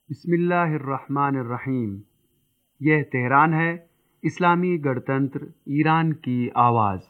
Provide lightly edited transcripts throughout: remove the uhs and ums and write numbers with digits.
बिस्मिल्लाहिर्रहमानिर्रहीम। यह तेहरान है, इस्लामी गणतंत्र ईरान की आवाज़।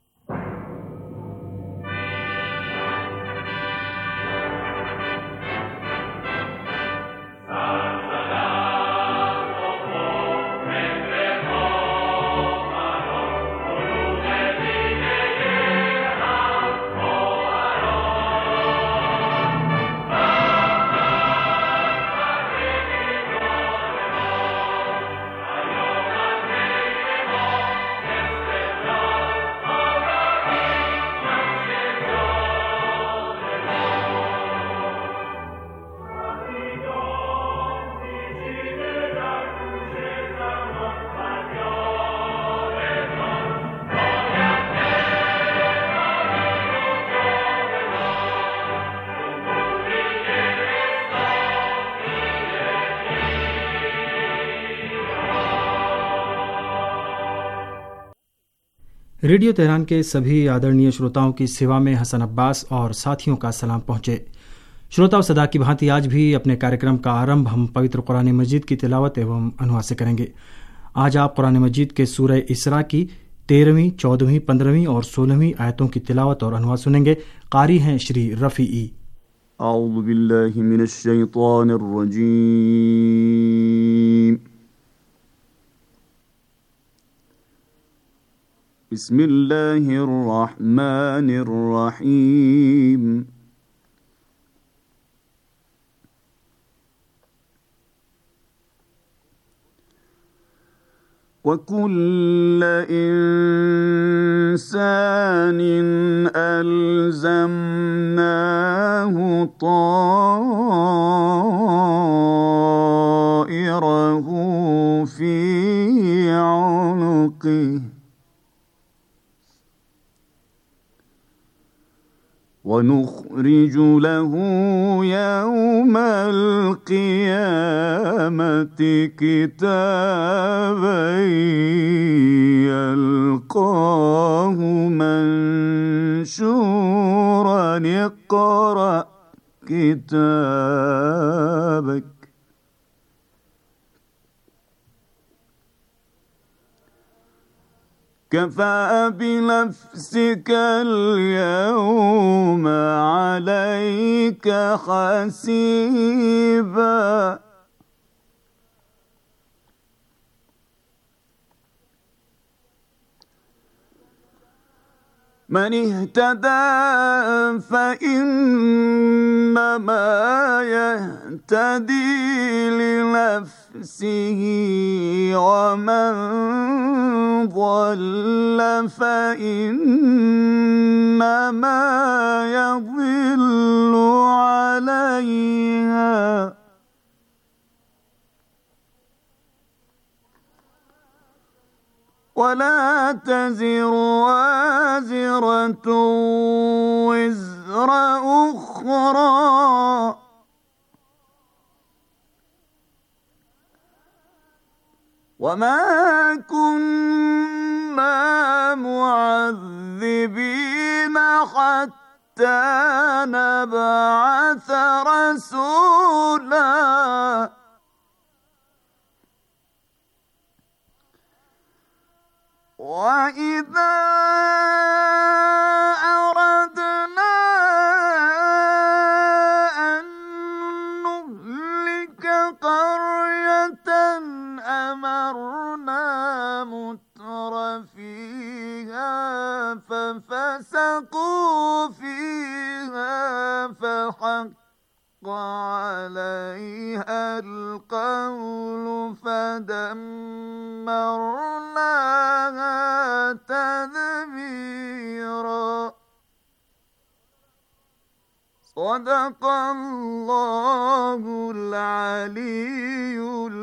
रेडियो तेहरान के सभी आदरणीय श्रोताओं की सेवा में हसन अब्बास और साथियों का सलाम पहुँचे। श्रोताओं, सदा की भांति आज भी अपने कार्यक्रम का आरंभ हम पवित्र कुरान मजीद की तिलावत एवं अनुवाद से करेंगे। आज आप कुरान मजीद के सूरह इसरा की 13वीं, 14वीं, 15वीं और 16वीं आयतों की तिलावत और अनुवाद सुनेंगे। कारी हैं श्री रफ़ी। औज़ु बिल्लाहि मिनश शैतानिर रजीम। बिस्मिल्लाहिर्रहमानिर्रहीम। वकुल्ल इंसानिन अल्ज़मनाहु ताइरहु फी उनुक़िहि वनुख़रिजु लहू यौमल क़ियामति किताबन यल्क़ाहु मंशूरन इक़रा किताबक कफ़ा बिनफ़्सिका अल-यौम अलैका हसीबा। मन इहतदा फ़इन्नमा यहतदी लिनफ़्सिही वमन ضل فإنما يضل عليها ولا تزر وازرة وزر أخرى وما كنا معذبين حتى نبعث رسولا وإذا أردنا أن نهلك قرية أمرنا متر فيها ففسقوا فيها فحق عليها القول فدمرناها تدميرا صدق الله العلي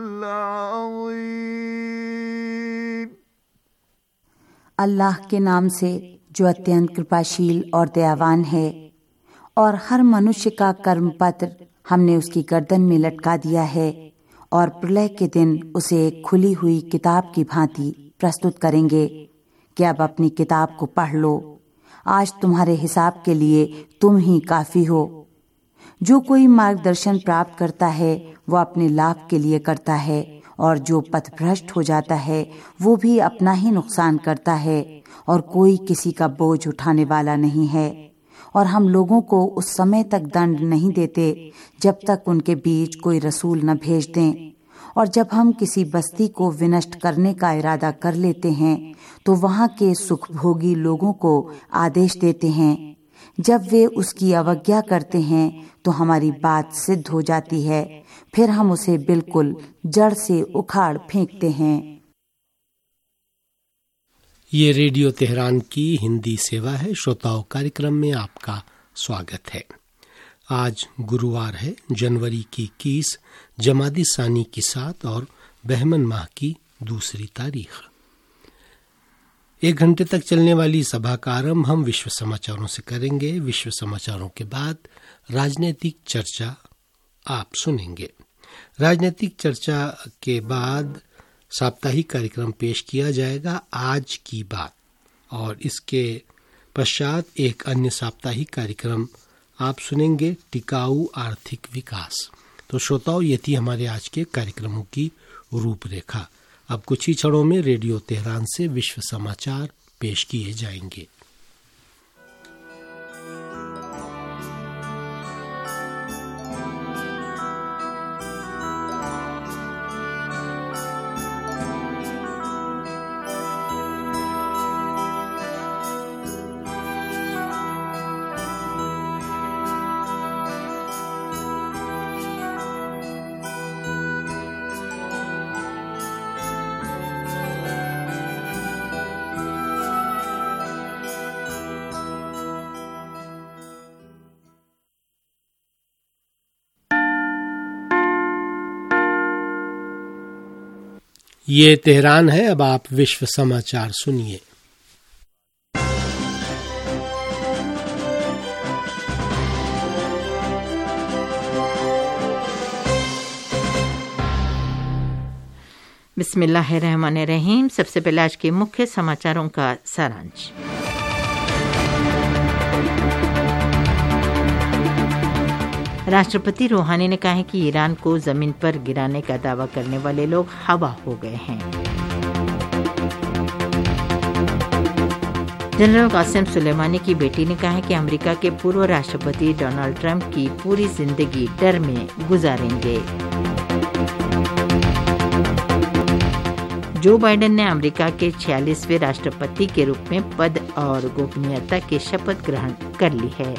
العظيम। अल्लाह के नाम से जो अत्यंत कृपाशील और दयावान है। और हर मनुष्य का कर्म पत्र हमने उसकी गर्दन में लटका दिया है और प्रलय के दिन उसे एक खुली हुई किताब की भांति प्रस्तुत करेंगे कि अब अपनी किताब को पढ़ लो, आज तुम्हारे हिसाब के लिए तुम ही काफी हो। जो कोई मार्गदर्शन प्राप्त करता है वो अपने लाभ के लिए करता है, और जो पथभ्रष्ट हो जाता है वो भी अपना ही नुकसान करता है, और कोई किसी का बोझ उठाने वाला नहीं है। और हम लोगों को उस समय तक दंड नहीं देते जब तक उनके बीच कोई रसूल न भेज दें। और जब हम किसी बस्ती को विनष्ट करने का इरादा कर लेते हैं तो वहाँ के सुखभोगी लोगों को आदेश देते हैं। जब वे उसकी अवज्ञा करते हैं तो हमारी बात सिद्ध हो जाती है, फिर हम उसे बिल्कुल जड़ से उखाड़ फेंकते हैं। ये रेडियो तेहरान की हिंदी सेवा है। श्रोताओं, कार्यक्रम में आपका स्वागत है। आज गुरुवार है, जनवरी की 21 जमादी सानी की 7 और बहमन माह की 2 तारीख। 1 घंटे तक चलने वाली सभा का आरंभ हम विश्व समाचारों से करेंगे। विश्व समाचारों के बाद राजनीतिक चर्चा आप सुनेंगे। राजनीतिक चर्चा के बाद साप्ताहिक कार्यक्रम पेश किया जाएगा, आज की बात, और इसके पश्चात एक अन्य साप्ताहिक कार्यक्रम आप सुनेंगे, टिकाऊ आर्थिक विकास। तो श्रोताओं, ये थी हमारे आज के कार्यक्रमों की रूपरेखा। अब कुछ ही क्षणों में रेडियो तेहरान से विश्व समाचार पेश किए जाएंगे। ये तेहरान है। अब आप विश्व समाचार सुनिए। बिस्मिल्लाहिर्रहमानिर्रहीम। सबसे पहले आज के मुख्य समाचारों का सारांश। राष्ट्रपति रूहानी ने कहा है कि ईरान को जमीन पर गिराने का दावा करने वाले लोग हवा हो गए हैं। जनरल कासिम सुलेमानी की बेटी ने कहा है कि अमेरिका के पूर्व राष्ट्रपति डोनाल्ड ट्रंप की पूरी जिंदगी डर में गुजारेंगे। जो बाइडेन ने अमेरिका के 46वें राष्ट्रपति के रूप में पद और गोपनीयता की शपथ ग्रहण कर ली है।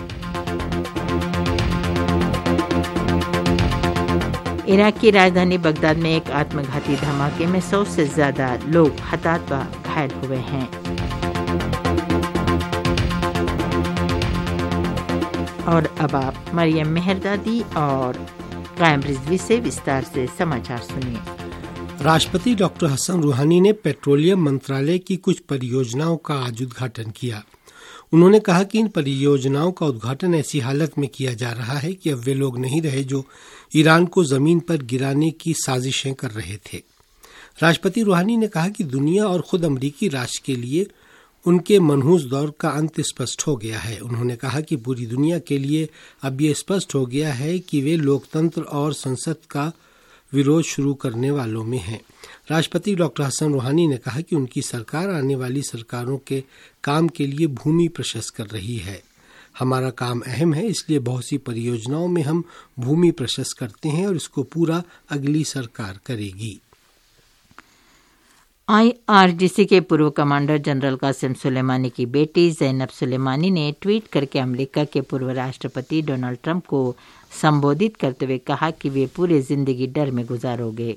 इराक की राजधानी बगदाद में एक आत्मघाती धमाके में 100 से ज्यादा लोग हताहत व घायल हुए हैं। और अब आप मरियम मेहरदादी और कायम रिजवी से विस्तार से समाचार सुनिए। राष्ट्रपति डॉक्टर हसन रूहानी ने पेट्रोलियम मंत्रालय की कुछ परियोजनाओं का आज उद्घाटन किया। उन्होंने कहा कि इन परियोजनाओं का उद्घाटन ऐसी हालत में किया जा रहा है कि अब वे लोग नहीं रहे जो ईरान को जमीन पर गिराने की साजिशें कर रहे थे। राष्ट्रपति रूहानी ने कहा कि दुनिया और खुद अमेरिकी राष्ट्र के लिए उनके मनहूस दौर का अंत स्पष्ट हो गया है। उन्होंने कहा कि पूरी दुनिया के लिए अब ये स्पष्ट हो गया है कि वे लोकतंत्र और संसद का विरोध शुरू करने वालों में हैं। राष्ट्रपति डॉक्टर हसन रूहानी ने कहा कि उनकी सरकार आने वाली सरकारों के काम के लिए भूमि प्रशस्त कर रही है। हमारा काम अहम है, इसलिए बहुत सी परियोजनाओं में हम भूमि प्रशस्त करते हैं और इसको पूरा अगली सरकार करेगी। IRGC के पूर्व कमांडर जनरल कासिम सुलेमानी की बेटी ज़ैनब सुलेमानी ने ट्वीट करके अमेरिका के पूर्व राष्ट्रपति डोनाल्ड ट्रंप को संबोधित करते हुए कहा कि वे पूरी जिंदगी डर में गुजारोगे।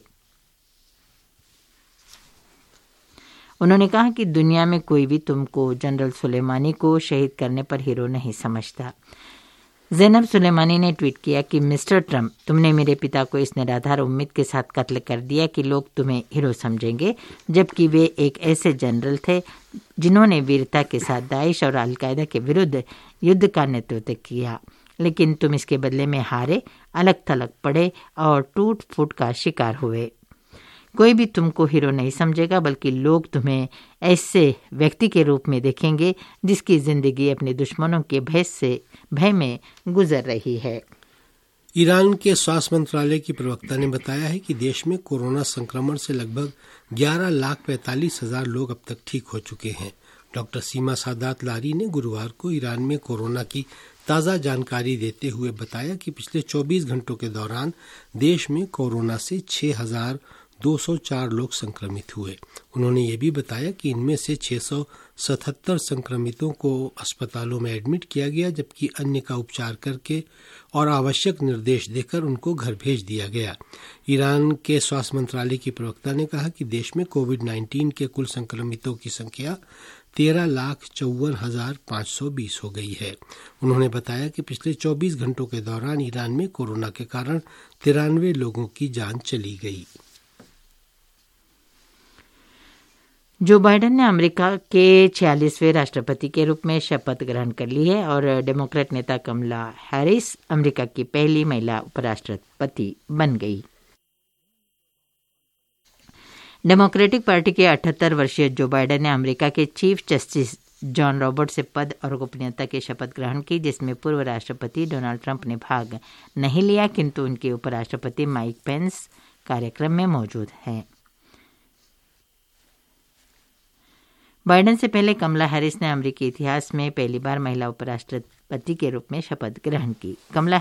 उन्होंने कहा कि दुनिया में कोई भी तुमको जनरल सुलेमानी को शहीद करने पर हीरो नहीं समझता। ज़ैनब सुलेमानी ने ट्वीट किया कि मिस्टर ट्रंप, तुमने मेरे पिता को इस निराधार उम्मीद के साथ कत्ल कर दिया कि लोग तुम्हें हीरो समझेंगे, जबकि वे एक ऐसे जनरल थे जिन्होंने वीरता के साथ दाइश और अलकायदा के विरुद्ध युद्ध का नेतृत्व किया। लेकिन तुम इसके बदले में हारे, अलग थलग पड़े और टूट फूट का शिकार हुए। कोई भी तुमको हीरो नहीं समझेगा, बल्कि लोग तुम्हें ऐसे व्यक्ति के रूप में देखेंगे जिसकी जिंदगी अपने दुश्मनों के भय में गुजर रही है। ईरान के स्वास्थ्य मंत्रालय की प्रवक्ता ने बताया है कि देश में कोरोना संक्रमण से लगभग 11,45,000 लोग अब तक ठीक हो चुके हैं। डॉक्टर सीमा सादात लारी ने गुरुवार को ईरान में कोरोना की ताज़ा जानकारी देते हुए बताया कि पिछले 24 घंटों के दौरान देश में कोरोना से 6,204 लोग संक्रमित हुए। उन्होंने ये भी बताया कि इनमें से 677 संक्रमितों को अस्पतालों में एडमिट किया गया, जबकि अन्य का उपचार करके और आवश्यक निर्देश देकर उनको घर भेज दिया गया। ईरान के स्वास्थ्य मंत्रालय की प्रवक्ता ने कहा कि देश में कोविड-19 के कुल संक्रमितों की संख्या 13,54,520 हो गई है। उन्होंने बताया कि पिछले 24 घंटों के दौरान ईरान में कोरोना के कारण 93 लोगों की जान चली गई। जो बाइडेन ने अमेरिका के 46वें राष्ट्रपति के रूप में शपथ ग्रहण कर ली है और डेमोक्रेट नेता कमला हैरिस अमेरिका की पहली महिला उपराष्ट्रपति बन गई। डेमोक्रेटिक पार्टी के 78 वर्षीय जो बाइडेन ने अमेरिका के चीफ जस्टिस जॉन रॉबर्ट से पद और गोपनीयता की शपथ ग्रहण की, जिसमें पूर्व राष्ट्रपति डोनाल्ड ट्रंप ने भाग नहीं लिया, किंतु उनके उपराष्ट्रपति माइक पेंस कार्यक्रम में मौजूद हैं। बाइडेन से पहले कमला हैरिस ने अमेरिकी इतिहास में पहली बार महिला उपराष्ट्रपति के रूप में शपथ ग्रहण की। कमला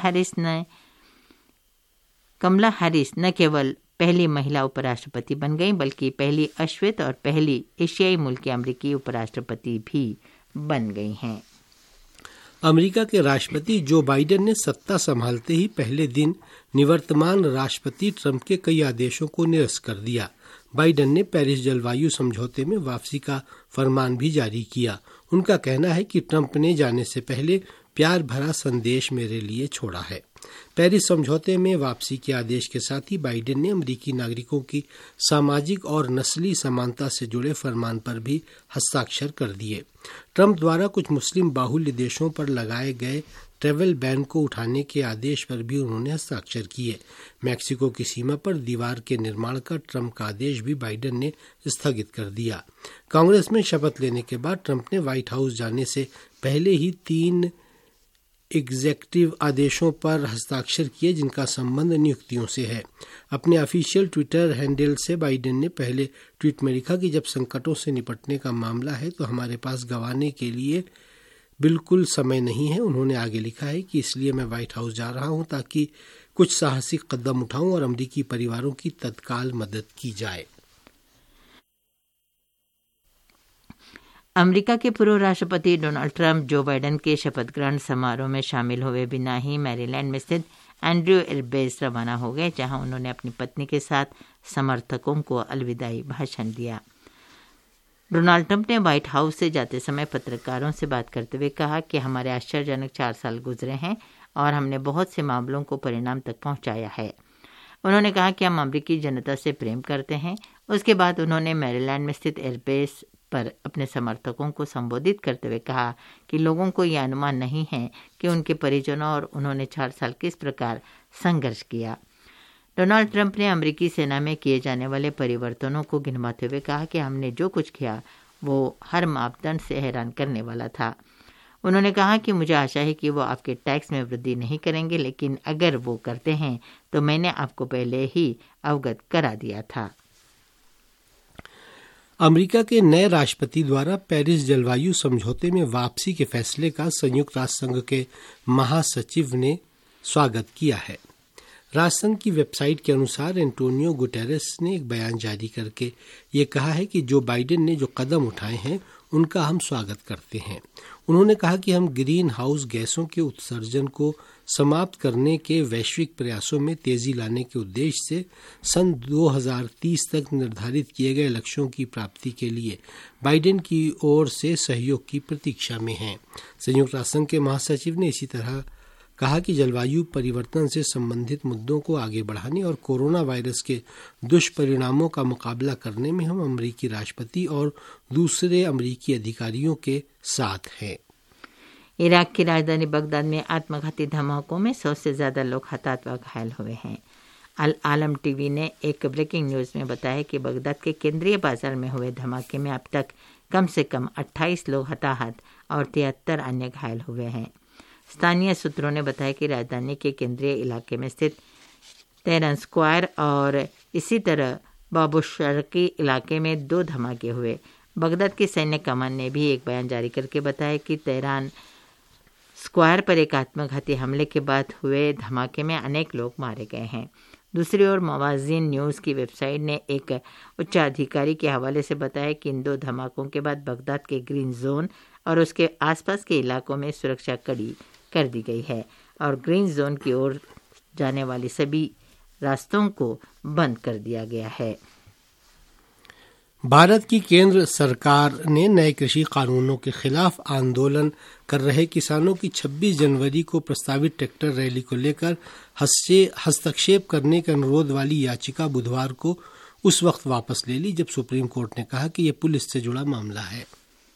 हैरिस न केवल पहली महिला उपराष्ट्रपति बन गई, बल्कि पहली अश्वेत और पहली एशियाई मूल की अमेरिकी उपराष्ट्रपति भी बन गई हैं। अमेरिका के राष्ट्रपति जो बाइडेन ने सत्ता संभालते ही पहले दिन निवर्तमान राष्ट्रपति ट्रंप के कई आदेशों को निरस्त कर दिया। बाइडेन ने पेरिस जलवायु समझौते में वापसी का फरमान भी जारी किया। उनका कहना है कि ट्रंप ने जाने से पहले प्यार भरा संदेश मेरे लिए छोड़ा है। पेरिस समझौते में वापसी के आदेश के साथ ही बाइडेन ने अमेरिकी नागरिकों की सामाजिक और नस्ली समानता से जुड़े फरमान पर भी हस्ताक्षर कर दिए। ट्रंप द्वारा कुछ मुस्लिम बाहुल्य देशों पर लगाए गए ट्रैवल बैन को उठाने के आदेश पर भी उन्होंने हस्ताक्षर किए। मैक्सिको की सीमा पर दीवार के निर्माण का ट्रंप का आदेश भी बाइडेन ने स्थगित कर दिया। कांग्रेस में शपथ लेने के बाद ट्रंप ने व्हाइट हाउस जाने से पहले ही 3 एग्जेक्टिव आदेशों पर हस्ताक्षर किए, जिनका संबंध नियुक्तियों से है। अपने ऑफिशियल ट्विटर हैंडल से बाइडेन ने पहले ट्वीट में लिखा कि जब संकटों से निपटने का मामला है तो हमारे पास गंवाने के लिए बिल्कुल समय नहीं है। उन्होंने आगे लिखा है कि इसलिए मैं व्हाइट हाउस जा रहा हूं ताकि कुछ साहसिक कदम उठाऊं और अमेरिकी परिवारों की तत्काल मदद की जाए। अमेरिका के पूर्व राष्ट्रपति डोनाल्ड ट्रंप जो बाइडेन के शपथ ग्रहण समारोह में शामिल हुए बिना ही मैरीलैंड में स्थित एंड्रयू एयरबेस रवाना हो गए, जहां उन्होंने अपनी पत्नी के साथ समर्थकों को अलविदाई भाषण दिया। डोनाल्ड ट्रंप ने व्हाइट हाउस से जाते समय पत्रकारों से बात करते हुए कहा कि हमारे आश्चर्यजनक 4 साल गुजरे हैं और हमने बहुत से मामलों को परिणाम तक पहुंचाया है। उन्होंने कहा कि हम अमेरिकी जनता से प्रेम करते हैं। उसके बाद उन्होंने मैरीलैंड में स्थित एयरबेस पर अपने समर्थकों को संबोधित करते हुए कहा कि लोगों को यह अनुमान नहीं है कि उनके परिजनों और उन्होंने 4 साल किस प्रकार संघर्ष किया। डोनाल्ड ट्रंप ने अमेरिकी सेना में किए जाने वाले परिवर्तनों को गिनवाते हुए कहा कि हमने जो कुछ किया वो हर मापदंड से हैरान करने वाला था। उन्होंने कहा कि मुझे आशा है कि वो आपके टैक्स में वृद्धि नहीं करेंगे, लेकिन अगर वो करते हैं तो मैंने आपको पहले ही अवगत करा दिया था। अमेरिका के नए राष्ट्रपति द्वारा पेरिस जलवायु समझौते में वापसी के फैसले का संयुक्त राष्ट्र संघ के महासचिव ने स्वागत किया है। राष्ट्रसंघ की वेबसाइट के अनुसार एंटोनियो गुटेरेस ने एक बयान जारी करके ये कहा है कि जो बाइडेन ने जो कदम उठाए हैं उनका हम स्वागत करते हैं। उन्होंने कहा कि हम ग्रीन हाउस गैसों के उत्सर्जन को समाप्त करने के वैश्विक प्रयासों में तेजी लाने के उद्देश्य से सन 2030 तक निर्धारित किए गए लक्ष्यों की प्राप्ति के लिए बाइडेन की ओर से सहयोग की प्रतीक्षा में हैं। संयुक्त राष्ट्र संघ के महासचिव ने इसी तरह कहा कि जलवायु परिवर्तन से संबंधित मुद्दों को आगे बढ़ाने और कोरोना वायरस के दुष्परिणामों का मुकाबला करने में हम अमेरिकी राष्ट्रपति और दूसरे अमेरिकी अधिकारियों के साथ हैं। इराक की राजधानी बगदाद में आत्मघाती धमाकों में 100 से ज्यादा लोग हताहत व घायल हुए हैं। अल आलम टीवी ने एक ब्रेकिंग न्यूज में बताया कि बगदाद के केंद्रीय बाजार में हुए धमाके में अब तक कम से कम 28 लोग हताहत और 73 अन्य घायल हुए हैं। स्थानीय सूत्रों ने बताया कि राजधानी के केंद्रीय इलाके में स्थित तेहरान स्क्वायर और इसी तरह बाबूशरकी इलाके में 2 धमाके हुए। बगदाद की सैन्य कमान ने भी एक बयान जारी करके बताया कि तेहरान स्क्वायर पर एक आत्मघाती हमले के बाद हुए धमाके में अनेक लोग मारे गए हैं। दूसरी ओर मवाज़िन न्यूज़ की वेबसाइट ने एक उच्चाधिकारी के हवाले से बताया कि इन 2 धमाकों के बाद बगदाद के ग्रीन जोन और उसके आसपास के इलाकों में सुरक्षा कड़ी कर दी गई है और ग्रीन जोन की ओर जाने वाली सभी रास्तों को बंद कर दिया गया है। भारत की केंद्र सरकार ने नए कृषि कानूनों के खिलाफ आंदोलन कर रहे किसानों की 26 जनवरी को प्रस्तावित ट्रैक्टर रैली को लेकर हस्तक्षेप करने के अनुरोध वाली याचिका बुधवार को उस वक्त वापस ले ली जब सुप्रीम कोर्ट ने कहा कि यह पुलिस से जुड़ा मामला है।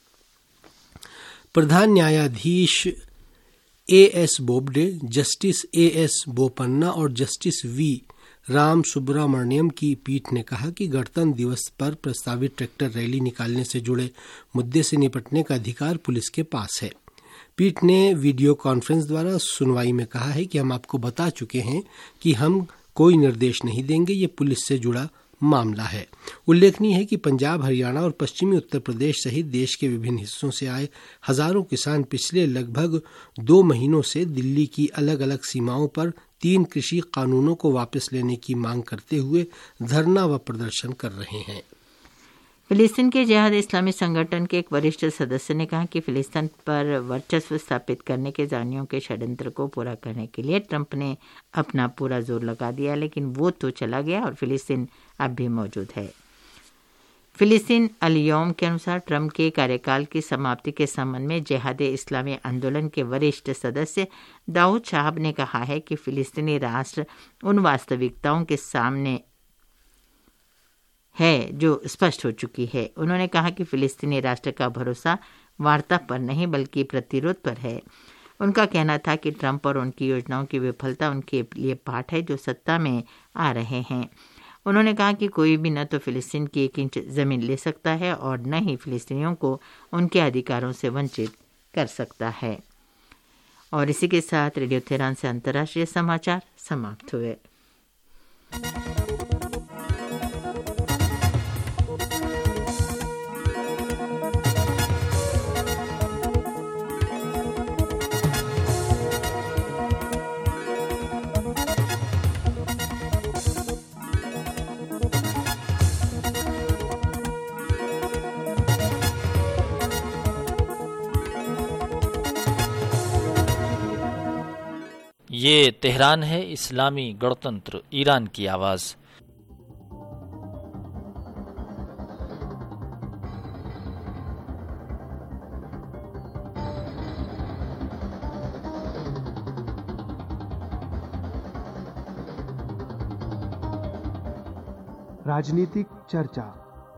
प्रधान न्यायाधीश A.S. Bobde, justice A.S. Bopanna और जस्टिस V. राम सुब्रमण्यम की पीठ ने कहा कि गणतंत्र दिवस पर प्रस्तावित ट्रैक्टर रैली निकालने से जुड़े मुद्दे से निपटने का अधिकार पुलिस के पास है। पीठ ने वीडियो कॉन्फ्रेंस द्वारा सुनवाई में कहा है कि हम आपको बता चुके हैं कि हम कोई निर्देश नहीं देंगे, ये पुलिस से जुड़ा मामला है। उल्लेखनीय है कि पंजाब, हरियाणा और पश्चिमी उत्तर प्रदेश सहित देश के विभिन्न हिस्सों से आए हजारों किसान पिछले लगभग 2 महीनों से दिल्ली की अलग अलग सीमाओं पर 3 कृषि कानूनों को वापस लेने की मांग करते हुए धरना व प्रदर्शन कर रहे हैं। फिलिस्तीन के जिहाद इस्लामी संगठन के एक वरिष्ठ सदस्य ने कहा कि फिलिस्तीन पर वर्चस्व स्थापित करने के जानियों के षड्यंत्र को पूरा करने के लिए ट्रंप ने अपना पूरा जोर लगा दिया, लेकिन वो तो चला गया और फिलिस्तीन अब भी मौजूद है। फिलिस्तीन अल-यौम के अनुसार ट्रंप के कार्यकाल की समाप्ति के संबंध में जिहाद इस्लामी आंदोलन के वरिष्ठ सदस्य दाऊद शाहब ने कहा है कि फिलिस्तीनी राष्ट्र उन वास्तविकताओं के सामने है जो स्पष्ट हो चुकी है। उन्होंने कहा कि फिलिस्तीनी राष्ट्र का भरोसा वार्ता पर नहीं बल्कि प्रतिरोध पर है। उनका कहना था कि ट्रंप और उनकी योजनाओं की विफलता उनके लिए पाठ है जो सत्ता में आ रहे हैं। उन्होंने कहा कि कोई भी न तो फिलिस्तीन की 1 इंच जमीन ले सकता है और न ही फिलिस्तीनियों को उनके अधिकारों से वंचित कर सकता है। और इसी के साथ रेडियो तेहरान से अंतर्राष्ट्रीय समाचार समाप्त हुए। ये तेहरान है, इस्लामी गणतंत्र ईरान की आवाज़। राजनीतिक चर्चा।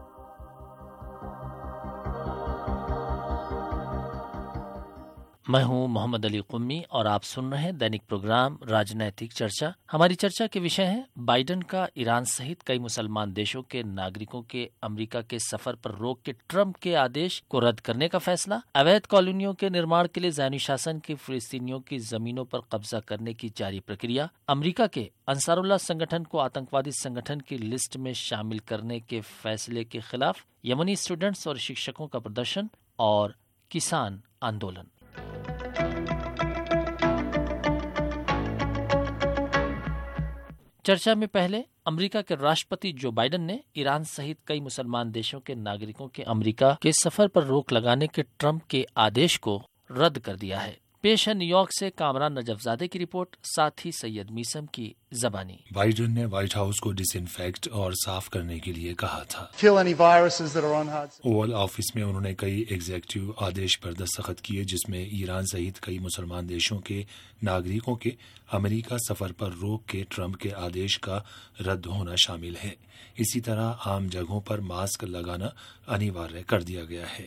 मैं हूं मोहम्मद अली कुम्मी और आप सुन रहे हैं दैनिक प्रोग्राम राजनैतिक चर्चा। हमारी चर्चा के विषय है बाइडेन का ईरान सहित कई मुसलमान देशों के नागरिकों के अमेरिका के सफर पर रोक के ट्रंप के आदेश को रद्द करने का फैसला, अवैध कॉलोनियों के निर्माण के लिए ज़ायनी शासन की फिलिस्तीनियों की जमीनों पर कब्जा करने की जारी प्रक्रिया, अमेरिका के अंसारुल्लाह संगठन को आतंकवादी संगठन की लिस्ट में शामिल करने के फैसले के खिलाफ यमनी स्टूडेंट्स और शिक्षकों का प्रदर्शन और किसान आंदोलन। चर्चा में पहले अमेरिका के राष्ट्रपति जो बाइडेन ने ईरान सहित कई मुसलमान देशों के नागरिकों के अमेरिका के सफर पर रोक लगाने के ट्रंप के आदेश को रद्द कर दिया है। पेश है न्यूयॉर्क से कामरान नजफजादे की रिपोर्ट, साथ ही सैयद मीसम की जबानी। बाइडेन ने व्हाइट हाउस को डिसइंफेक्ट और साफ करने के लिए कहा था। ओवल ऑफिस में उन्होंने कई एग्जीक्यूटिव आदेश पर दस्तखत किए जिसमें ईरान सहित कई मुसलमान देशों के नागरिकों के अमेरिका सफर पर रोक के ट्रंप के आदेश का रद्द होना शामिल है। इसी तरह आम जगहों पर मास्क लगाना अनिवार्य कर दिया गया है।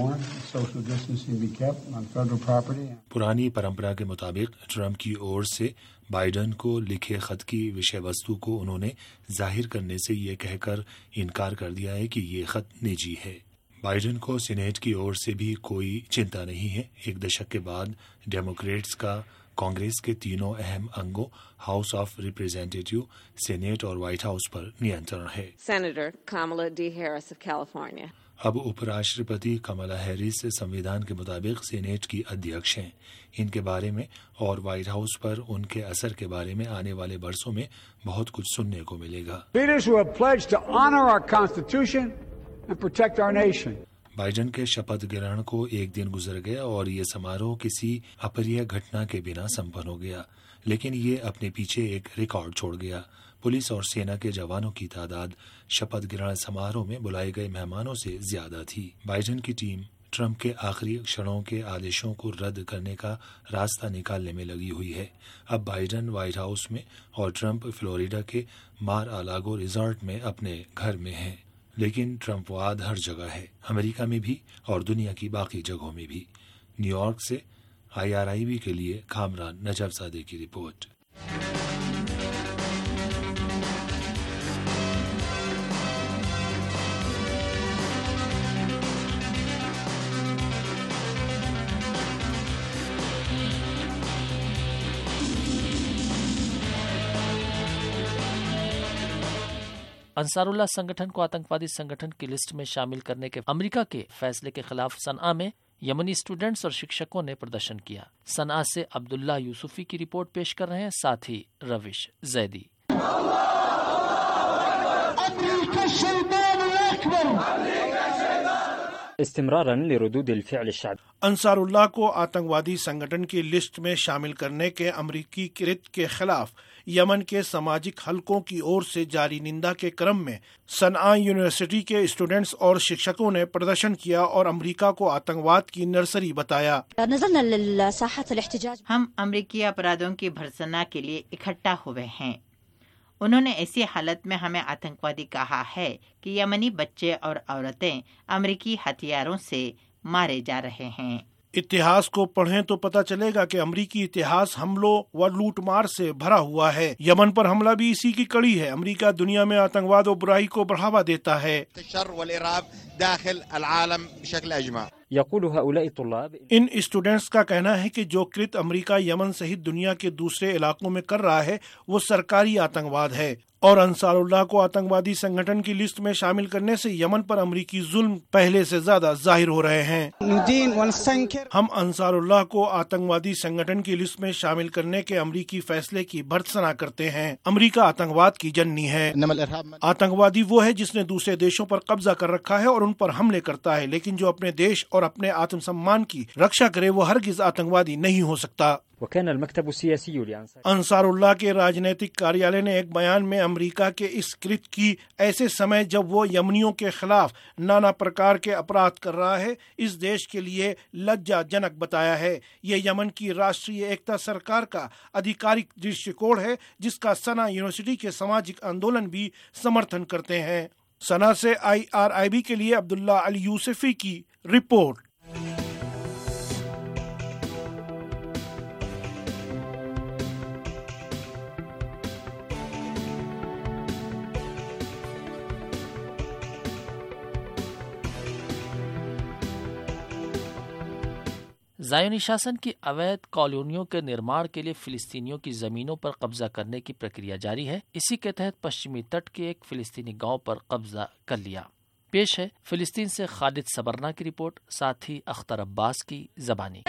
पुरानी परंपरा के मुताबिक ट्रंप की ओर से बाइडेन को लिखे खत की विषय वस्तु को उन्होंने जाहिर करने से ये कहकर इनकार कर दिया है कि ये खत निजी है। बाइडेन को सीनेट की ओर से भी कोई चिंता नहीं है। एक दशक के बाद डेमोक्रेट्स का कांग्रेस के तीनों अहम अंगों हाउस ऑफ रिप्रेजेंटेटिव, सीनेट और व्हाइट हाउस पर नियंत्रण है। Senator Kamala D Harris of California अब उपराष्ट्रपति कमला हैरिस संविधान के मुताबिक सीनेट की अध्यक्ष हैं। इनके बारे में और व्हाइट हाउस पर उनके असर के बारे में आने वाले बरसों में बहुत कुछ सुनने को मिलेगा। बाइडेन के शपथ ग्रहण को एक दिन गुजर गया और ये समारोह किसी अप्रिय घटना के बिना संपन्न हो गया, लेकिन ये अपने पीछे एक रिकॉर्ड छोड़ गया। पुलिस और सेना के जवानों की तादाद शपथ ग्रहण समारोह में बुलाए गए मेहमानों से ज्यादा थी। बाइडेन की टीम ट्रंप के आखिरी क्षणों के आदेशों को रद्द करने का रास्ता निकालने में लगी हुई है। अब बाइडेन व्हाइट हाउस में और ट्रंप फ्लोरिडा के मार आ लागो रिजॉर्ट में अपने घर में हैं। लेकिन ट्रंपवाद हर जगह है, अमेरिका में भी और दुनिया की बाकी जगहों में भी। न्यूयॉर्क से IRIB के लिए कामरान नजफजादे की रिपोर्ट। अंसारुल्लाह संगठन को आतंकवादी संगठन की लिस्ट में शामिल करने के अमेरिका के फैसले के खिलाफ सनआ में यमनी स्टूडेंट्स और शिक्षकों ने प्रदर्शन किया। सनआ से अब्दुल्ला यूसुफी की रिपोर्ट पेश कर रहे हैं, साथ ही रविश जैदी। इस्तिमरारन लिरुदूद अल-फ़िअल अश-शअब। अंसारुल्लाह को आतंकवादी संगठन की लिस्ट में शामिल करने के अमरीकी कृत्य के खिलाफ यमन के सामाजिक हलकों की ओर से जारी निंदा के क्रम में सनआ यूनिवर्सिटी के स्टूडेंट्स और शिक्षकों ने प्रदर्शन किया और अमेरिका को आतंकवाद की नर्सरी बताया। हम अमेरिकी अपराधों की भर्त्सना के लिए इकट्ठा हुए हैं। उन्होंने ऐसी हालत में हमें आतंकवादी कहा है कि यमनी बच्चे और औरतें अमेरिकी हथियारों से मारे जा रहे हैं। इतिहास को पढ़ें तो पता चलेगा कि अमरीकी इतिहास हमलों व लूटमार से भरा हुआ है। यमन पर हमला भी इसी की कड़ी है। अमरीका दुनिया में आतंकवाद और बुराई को बढ़ावा देता है। इन स्टूडेंट्स का कहना है कि जो कृत्य अमेरिका यमन सहित दुनिया के दूसरे इलाकों में कर रहा है वो सरकारी आतंकवाद है और अंसारुल्लाह को आतंकवादी संगठन की लिस्ट में शामिल करने से यमन पर अमरीकी जुल्म पहले से ज्यादा जाहिर हो रहे हैं। हम अंसारुल्लाह को आतंकवादी संगठन की लिस्ट में शामिल करने के अमरीकी फैसले की भर्त्सना करते हैं। अमरीका आतंकवाद की जननी है। आतंकवादी वो है जिसने दूसरे देशों पर कब्जा कर रखा है और उन पर हमले करता है, लेकिन जो अपने देश और अपने आत्मसम्मान की रक्षा करे वो हरगिज आतंकवादी नहीं हो सकता। अंसारुल्लाह के राजनीतिक कार्यालय ने एक बयान में अमेरिका के इस कृत्य की ऐसे समय जब वो यमनियों के खिलाफ नाना प्रकार के अपराध कर रहा है इस देश के लिए लज्जाजनक बताया है। ये यमन की राष्ट्रीय एकता सरकार का आधिकारिक दृष्टिकोण है जिसका सना यूनिवर्सिटी के सामाजिक आंदोलन भी समर्थन करते हैं। सना से IRIB के लिए अब्दुल्ला अल यूसुफी की रिपोर्ट। ज़ायोनी शासन की अवैध कॉलोनियों के निर्माण के लिए फिलिस्तीनियों की जमीनों पर कब्जा करने की प्रक्रिया जारी है। इसी के तहत पश्चिमी तट के एक फिलिस्तीनी गांव पर कब्जा कर लिया। पेश है फिलिस्तीन से खालिद सबरना की रिपोर्ट, साथ ही अख्तर अब्बास की जबानी।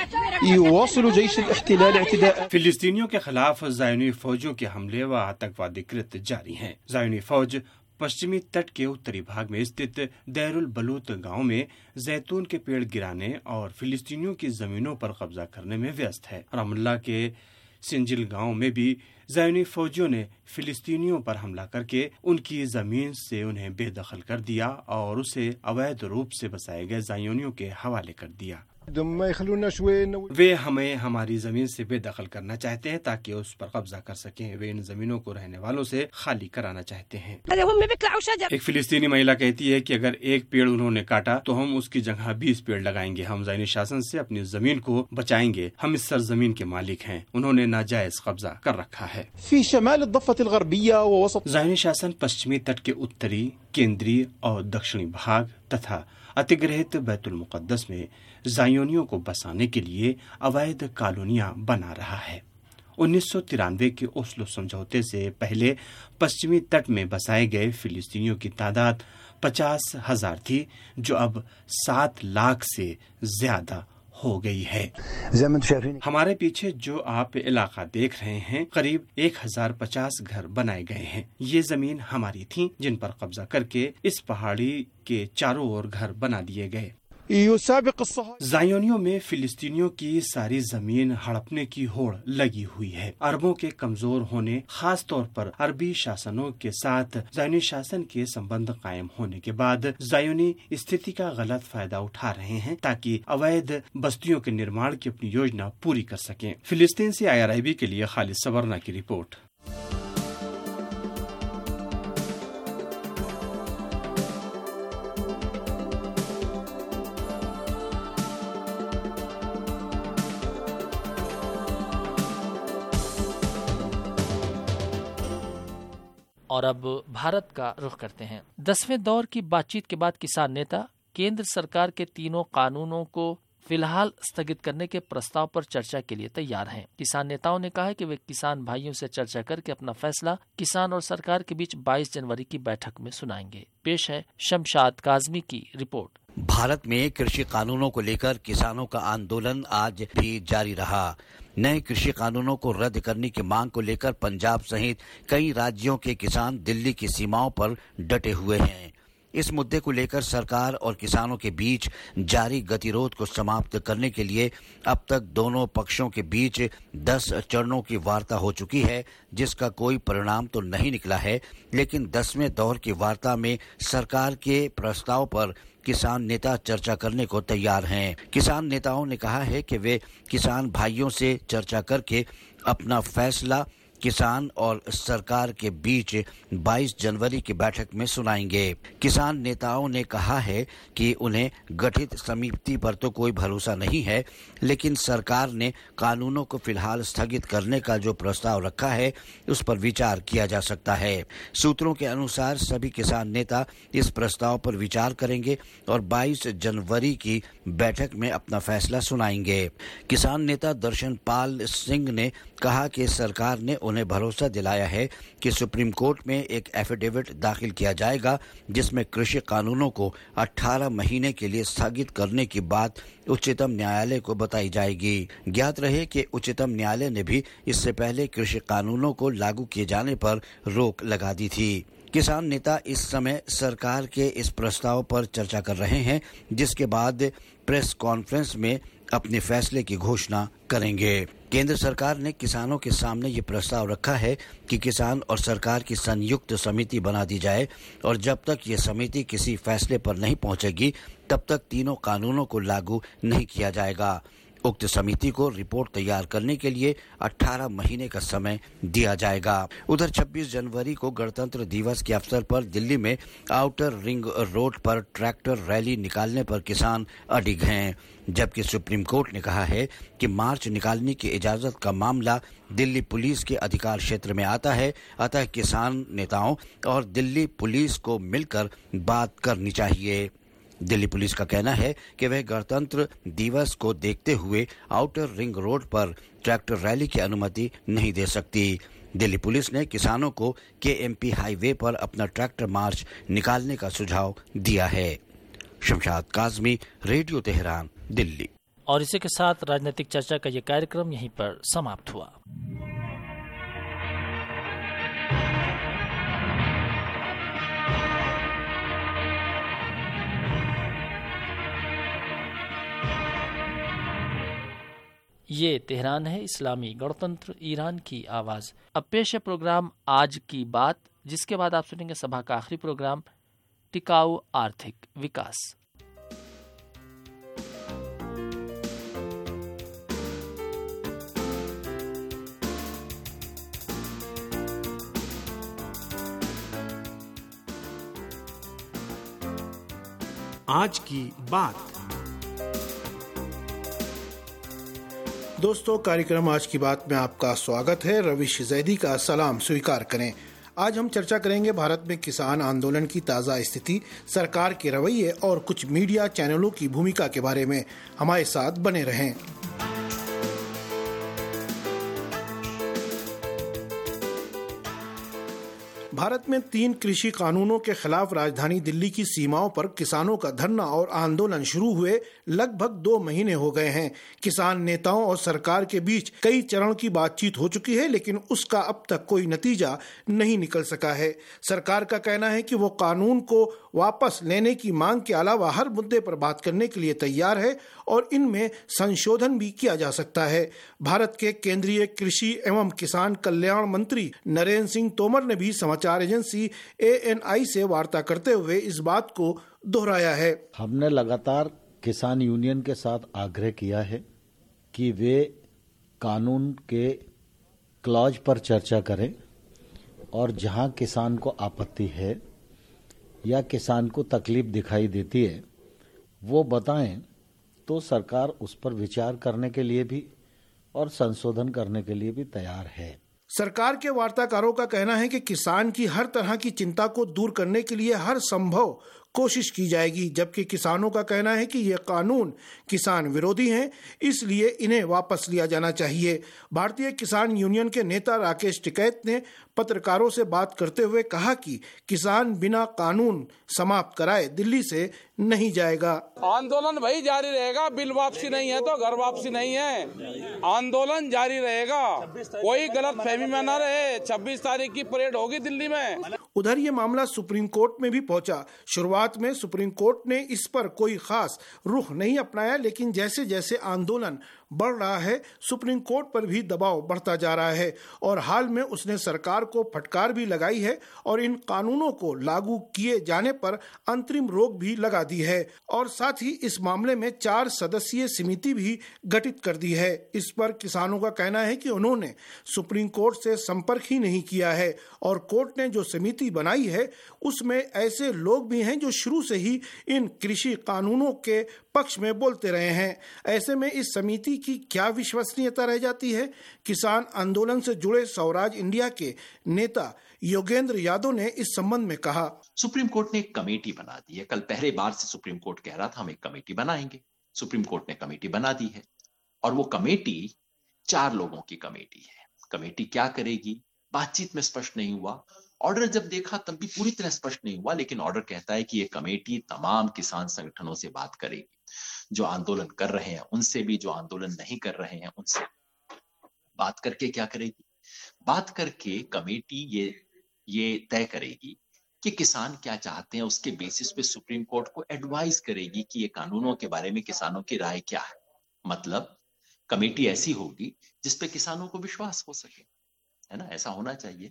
फिलिस्तीनियों के खिलाफ ज़ायोनी फौजों के हमले व आतंकवादी कृत्य जारी हैं। ज़ायोनी फौज पश्चिमी तट के उत्तरी भाग में स्थित दैरुल बलूत गांव में जैतून के पेड़ गिराने और फिलिस्तीनियों की जमीनों पर कब्जा करने में व्यस्त है। रामल्ला के सिंजिल गांव में भी ज़ायोनी फौजियों ने फिलिस्तीनियों पर हमला करके उनकी जमीन से उन्हें बेदखल कर दिया और उसे अवैध रूप से बसाए गए ज़ायोनियों के हवाले कर दिया। वे हमें हमारी जमीन से बेदखल करना चाहते हैं ताकि उस पर कब्जा कर सकें। वे इन जमीनों को रहने वालों से खाली कराना चाहते हैं। एक फिलिस्तीनी महिला कहती है कि अगर एक पेड़ उन्होंने काटा तो हम उसकी जगह 20 पेड़ लगाएंगे। हम ज़ायोनी शासन से अपनी जमीन को बचाएंगे। हम इस सरजमीन के मालिक हैं। उन्होंने नाजायज कब्जा कर रखा है। ज़ायोनी शासन पश्चिमी तट के उत्तरी, केंद्रीय और दक्षिणी भाग तथा अतिग्रहित बैतुल मुकद्दस में जायोनियों को बसाने के लिए अवैध कॉलोनियां बना रहा है। 1993 के ओस्लो समझौते से पहले पश्चिमी तट में बसाए गए फिलिस्तीनियों की तादाद 50,000 थी, जो अब 7 लाख से ज्यादा हो गई है। हमारे पीछे जो आप इलाका देख रहे हैं, करीब 1050 घर बनाए गए हैं। ये जमीन हमारी थी, जिन पर कब्जा करके इस पहाड़ी के चारों ओर घर बना दिए गए। जायोनियों में फिलिस्तीनियों की सारी जमीन हड़पने की होड़ लगी हुई है। अरबों के कमजोर होने, खास तौर पर अरबी शासनों के साथ जायोनी शासन के संबंध कायम होने के बाद जायोनी स्थिति का गलत फायदा उठा रहे हैं ताकि अवैध बस्तियों के निर्माण की अपनी योजना पूरी कर सकें। फिलिस्तीन से IRIB के लिए खालिद सवरना की रिपोर्ट। और अब भारत का रुख करते हैं। 10वें दौर की बातचीत के बाद किसान नेता केंद्र सरकार के तीनों कानूनों को फिलहाल स्थगित करने के प्रस्ताव पर चर्चा के लिए तैयार हैं। किसान नेताओं ने कहा है कि वे किसान भाइयों से चर्चा करके अपना फैसला किसान और सरकार के बीच 22 जनवरी की बैठक में सुनाएंगे। पेश है शमशाद काजमी की रिपोर्ट। भारत में कृषि कानूनों को लेकर किसानों का आंदोलन आज भी जारी रहा। नए कृषि कानूनों को रद्द करने की मांग को लेकर पंजाब सहित कई राज्यों के किसान दिल्ली की सीमाओं पर डटे हुए हैं। इस मुद्दे को लेकर सरकार और किसानों के बीच जारी गतिरोध को समाप्त करने के लिए अब तक दोनों पक्षों के बीच 10 चरणों की वार्ता हो चुकी है, जिसका कोई परिणाम तो नहीं निकला है, लेकिन 10वें दौर की वार्ता में सरकार के प्रस्ताव पर किसान नेता चर्चा करने को तैयार हैं। किसान नेताओं ने कहा है कि वे किसान भाइयों से चर्चा करके अपना फैसला किसान और सरकार के बीच 22 जनवरी की बैठक में सुनाएंगे। किसान नेताओं ने कहा है कि उन्हें गठित समिति पर तो कोई भरोसा नहीं है, लेकिन सरकार ने कानूनों को फिलहाल स्थगित करने का जो प्रस्ताव रखा है उस पर विचार किया जा सकता है। सूत्रों के अनुसार सभी किसान नेता इस प्रस्ताव पर विचार करेंगे और 22 जनवरी की बैठक में अपना फैसला सुनाएंगे। किसान नेता दर्शन पाल सिंह ने कहा कि सरकार ने उन्हें भरोसा दिलाया है कि सुप्रीम कोर्ट में एक एफिडेविट दाखिल किया जाएगा, जिसमें कृषि कानूनों को 18 महीने के लिए स्थगित करने की बात उच्चतम न्यायालय को बताई जाएगी। ज्ञात रहे कि उच्चतम न्यायालय ने भी इससे पहले कृषि कानूनों को लागू किए जाने पर रोक लगा दी थी। किसान नेता इस समय सरकार के इस प्रस्ताव पर चर्चा कर रहे हैं, जिसके बाद प्रेस कॉन्फ्रेंस में अपने फैसले की घोषणा करेंगे। केंद्र सरकार ने किसानों के सामने ये प्रस्ताव रखा है कि किसान और सरकार की संयुक्त समिति बना दी जाए और जब तक ये समिति किसी फैसले पर नहीं पहुंचेगी तब तक तीनों कानूनों को लागू नहीं किया जाएगा। उक्त समिति को रिपोर्ट तैयार करने के लिए 18 महीने का समय दिया जाएगा। उधर 26 जनवरी को गणतंत्र दिवस के अवसर पर दिल्ली में आउटर रिंग रोड पर ट्रैक्टर रैली निकालने पर किसान अडिग हैं, जबकि सुप्रीम कोर्ट ने कहा है कि मार्च निकालने की इजाजत का मामला दिल्ली पुलिस के अधिकार क्षेत्र में आता है, अतः किसान नेताओं और दिल्ली पुलिस को मिलकर बात करनी चाहिए। दिल्ली पुलिस का कहना है कि वह गणतंत्र दिवस को देखते हुए आउटर रिंग रोड पर ट्रैक्टर रैली की अनुमति नहीं दे सकती। दिल्ली पुलिस ने किसानों को KMP हाईवे पर अपना ट्रैक्टर मार्च निकालने का सुझाव दिया है। Shamshad Kazmi, radio Tehran, Delhi. और इसी के साथ राजनीतिक चर्चा का ये कार्यक्रम यहीं पर समाप्त हुआ। ये तेहरान है, इस्लामी गणतंत्र ईरान की आवाज। अब पेश है प्रोग्राम आज की बात, जिसके बाद आप सुनेंगे सभा का आखिरी प्रोग्राम टिकाऊ आर्थिक विकास। आज की बात। दोस्तों, कार्यक्रम आज की बात में आपका स्वागत है। रविश जैदी का सलाम स्वीकार करें। आज हम चर्चा करेंगे भारत में किसान आंदोलन की ताज़ा स्थिति, सरकार के रवैये और कुछ मीडिया चैनलों की भूमिका के बारे में। हमारे साथ बने रहें। भारत में 3 कृषि कानूनों के खिलाफ राजधानी दिल्ली की सीमाओं पर किसानों का धरना और आंदोलन शुरू हुए लगभग 2 महीने हो गए हैं। किसान नेताओं और सरकार के बीच कई चरण की बातचीत हो चुकी है, लेकिन उसका अब तक कोई नतीजा नहीं निकल सका है। सरकार का कहना है कि वो कानून को वापस लेने की मांग के अलावा हर मुद्दे पर बात करने के लिए तैयार है और इनमें संशोधन भी किया जा सकता है। भारत के केंद्रीय कृषि एवं किसान कल्याण मंत्री नरेंद्र सिंह तोमर ने भी समाचार एजेंसी ANI से वार्ता करते हुए इस बात को दोहराया है। हमने लगातार किसान यूनियन के साथ आग्रह किया है कि वे कानून के क्लॉज पर चर्चा करें और जहां किसान को आपत्ति है या किसान को तकलीफ दिखाई देती है वो बताएं, तो सरकार उस पर विचार करने के लिए भी और संशोधन करने के लिए भी तैयार है। सरकार के वार्ताकारों का कहना है कि किसान की हर तरह की चिंता को दूर करने के लिए हर संभव कोशिश की जाएगी, जबकि किसानों का कहना है कि ये कानून किसान विरोधी हैं, इसलिए इन्हें वापस लिया जाना चाहिए। भारतीय किसान यूनियन के नेता राकेश टिकैत ने पत्रकारों से बात करते हुए कहा कि किसान बिना कानून समाप्त कराए दिल्ली से नहीं जाएगा। आंदोलन भाई जारी रहेगा, बिल वापसी नहीं है तो घर वापसी नहीं है, आंदोलन जारी रहेगा, कोई गलत फहमी में न रहे। 26 तारीख की परेड होगी दिल्ली में। उधर ये मामला सुप्रीम कोर्ट में भी पहुंचा। शुरुआत में सुप्रीम कोर्ट ने इस पर कोई खास रुख नहीं अपनाया, लेकिन जैसे जैसे आंदोलन बढ़ रहा है सुप्रीम कोर्ट पर भी दबाव बढ़ता जा रहा है और हाल में उसने सरकार को फटकार भी लगाई है और इन कानूनों को लागू किए जाने पर अंतरिम रोक भी लगा दी है और साथ ही इस मामले में 4 सदस्यीय समिति भी गठित कर दी है। इस पर किसानों का कहना है कि उन्होंने सुप्रीम कोर्ट से संपर्क ही नहीं किया है और कोर्ट ने जो समिति बनाई है उसमें ऐसे लोग भी हैं जो शुरू से ही इन कृषि कानूनों के पक्ष में बोलते रहे हैं। ऐसे में इस समिति की क्या विश्वसनीयता रह जाती है? किसान आंदोलन से जुड़े स्वराज इंडिया के नेता योगेंद्र यादव ने इस संबंध में कहा, सुप्रीम कोर्ट ने एक कमेटी बना दी है। कल पहले बार से सुप्रीम कोर्ट कह रहा था हम एक कमेटी बनाएंगे। सुप्रीम कोर्ट ने कमेटी बना दी है और वो कमेटी 4 लोगों की कमेटी है। कमेटी क्या करेगी बातचीत में स्पष्ट नहीं हुआ। ऑर्डर जब देखा तब भी पूरी तरह स्पष्ट नहीं हुआ, लेकिन ऑर्डर कहता है कि ये कमेटी तमाम किसान संगठनों से बात करेगी, जो आंदोलन कर रहे हैं उनसे भी, जो आंदोलन नहीं कर रहे हैं उनसे बात करके क्या करेगी, बात करके कमेटी ये तय करेगी कि किसान क्या चाहते हैं। उसके बेसिस पे सुप्रीम कोर्ट को एडवाइस करेगी कि ये कानूनों के बारे में किसानों की राय क्या है। मतलब कमेटी ऐसी होगी जिसपे किसानों को विश्वास हो सके, है ना, ऐसा होना चाहिए।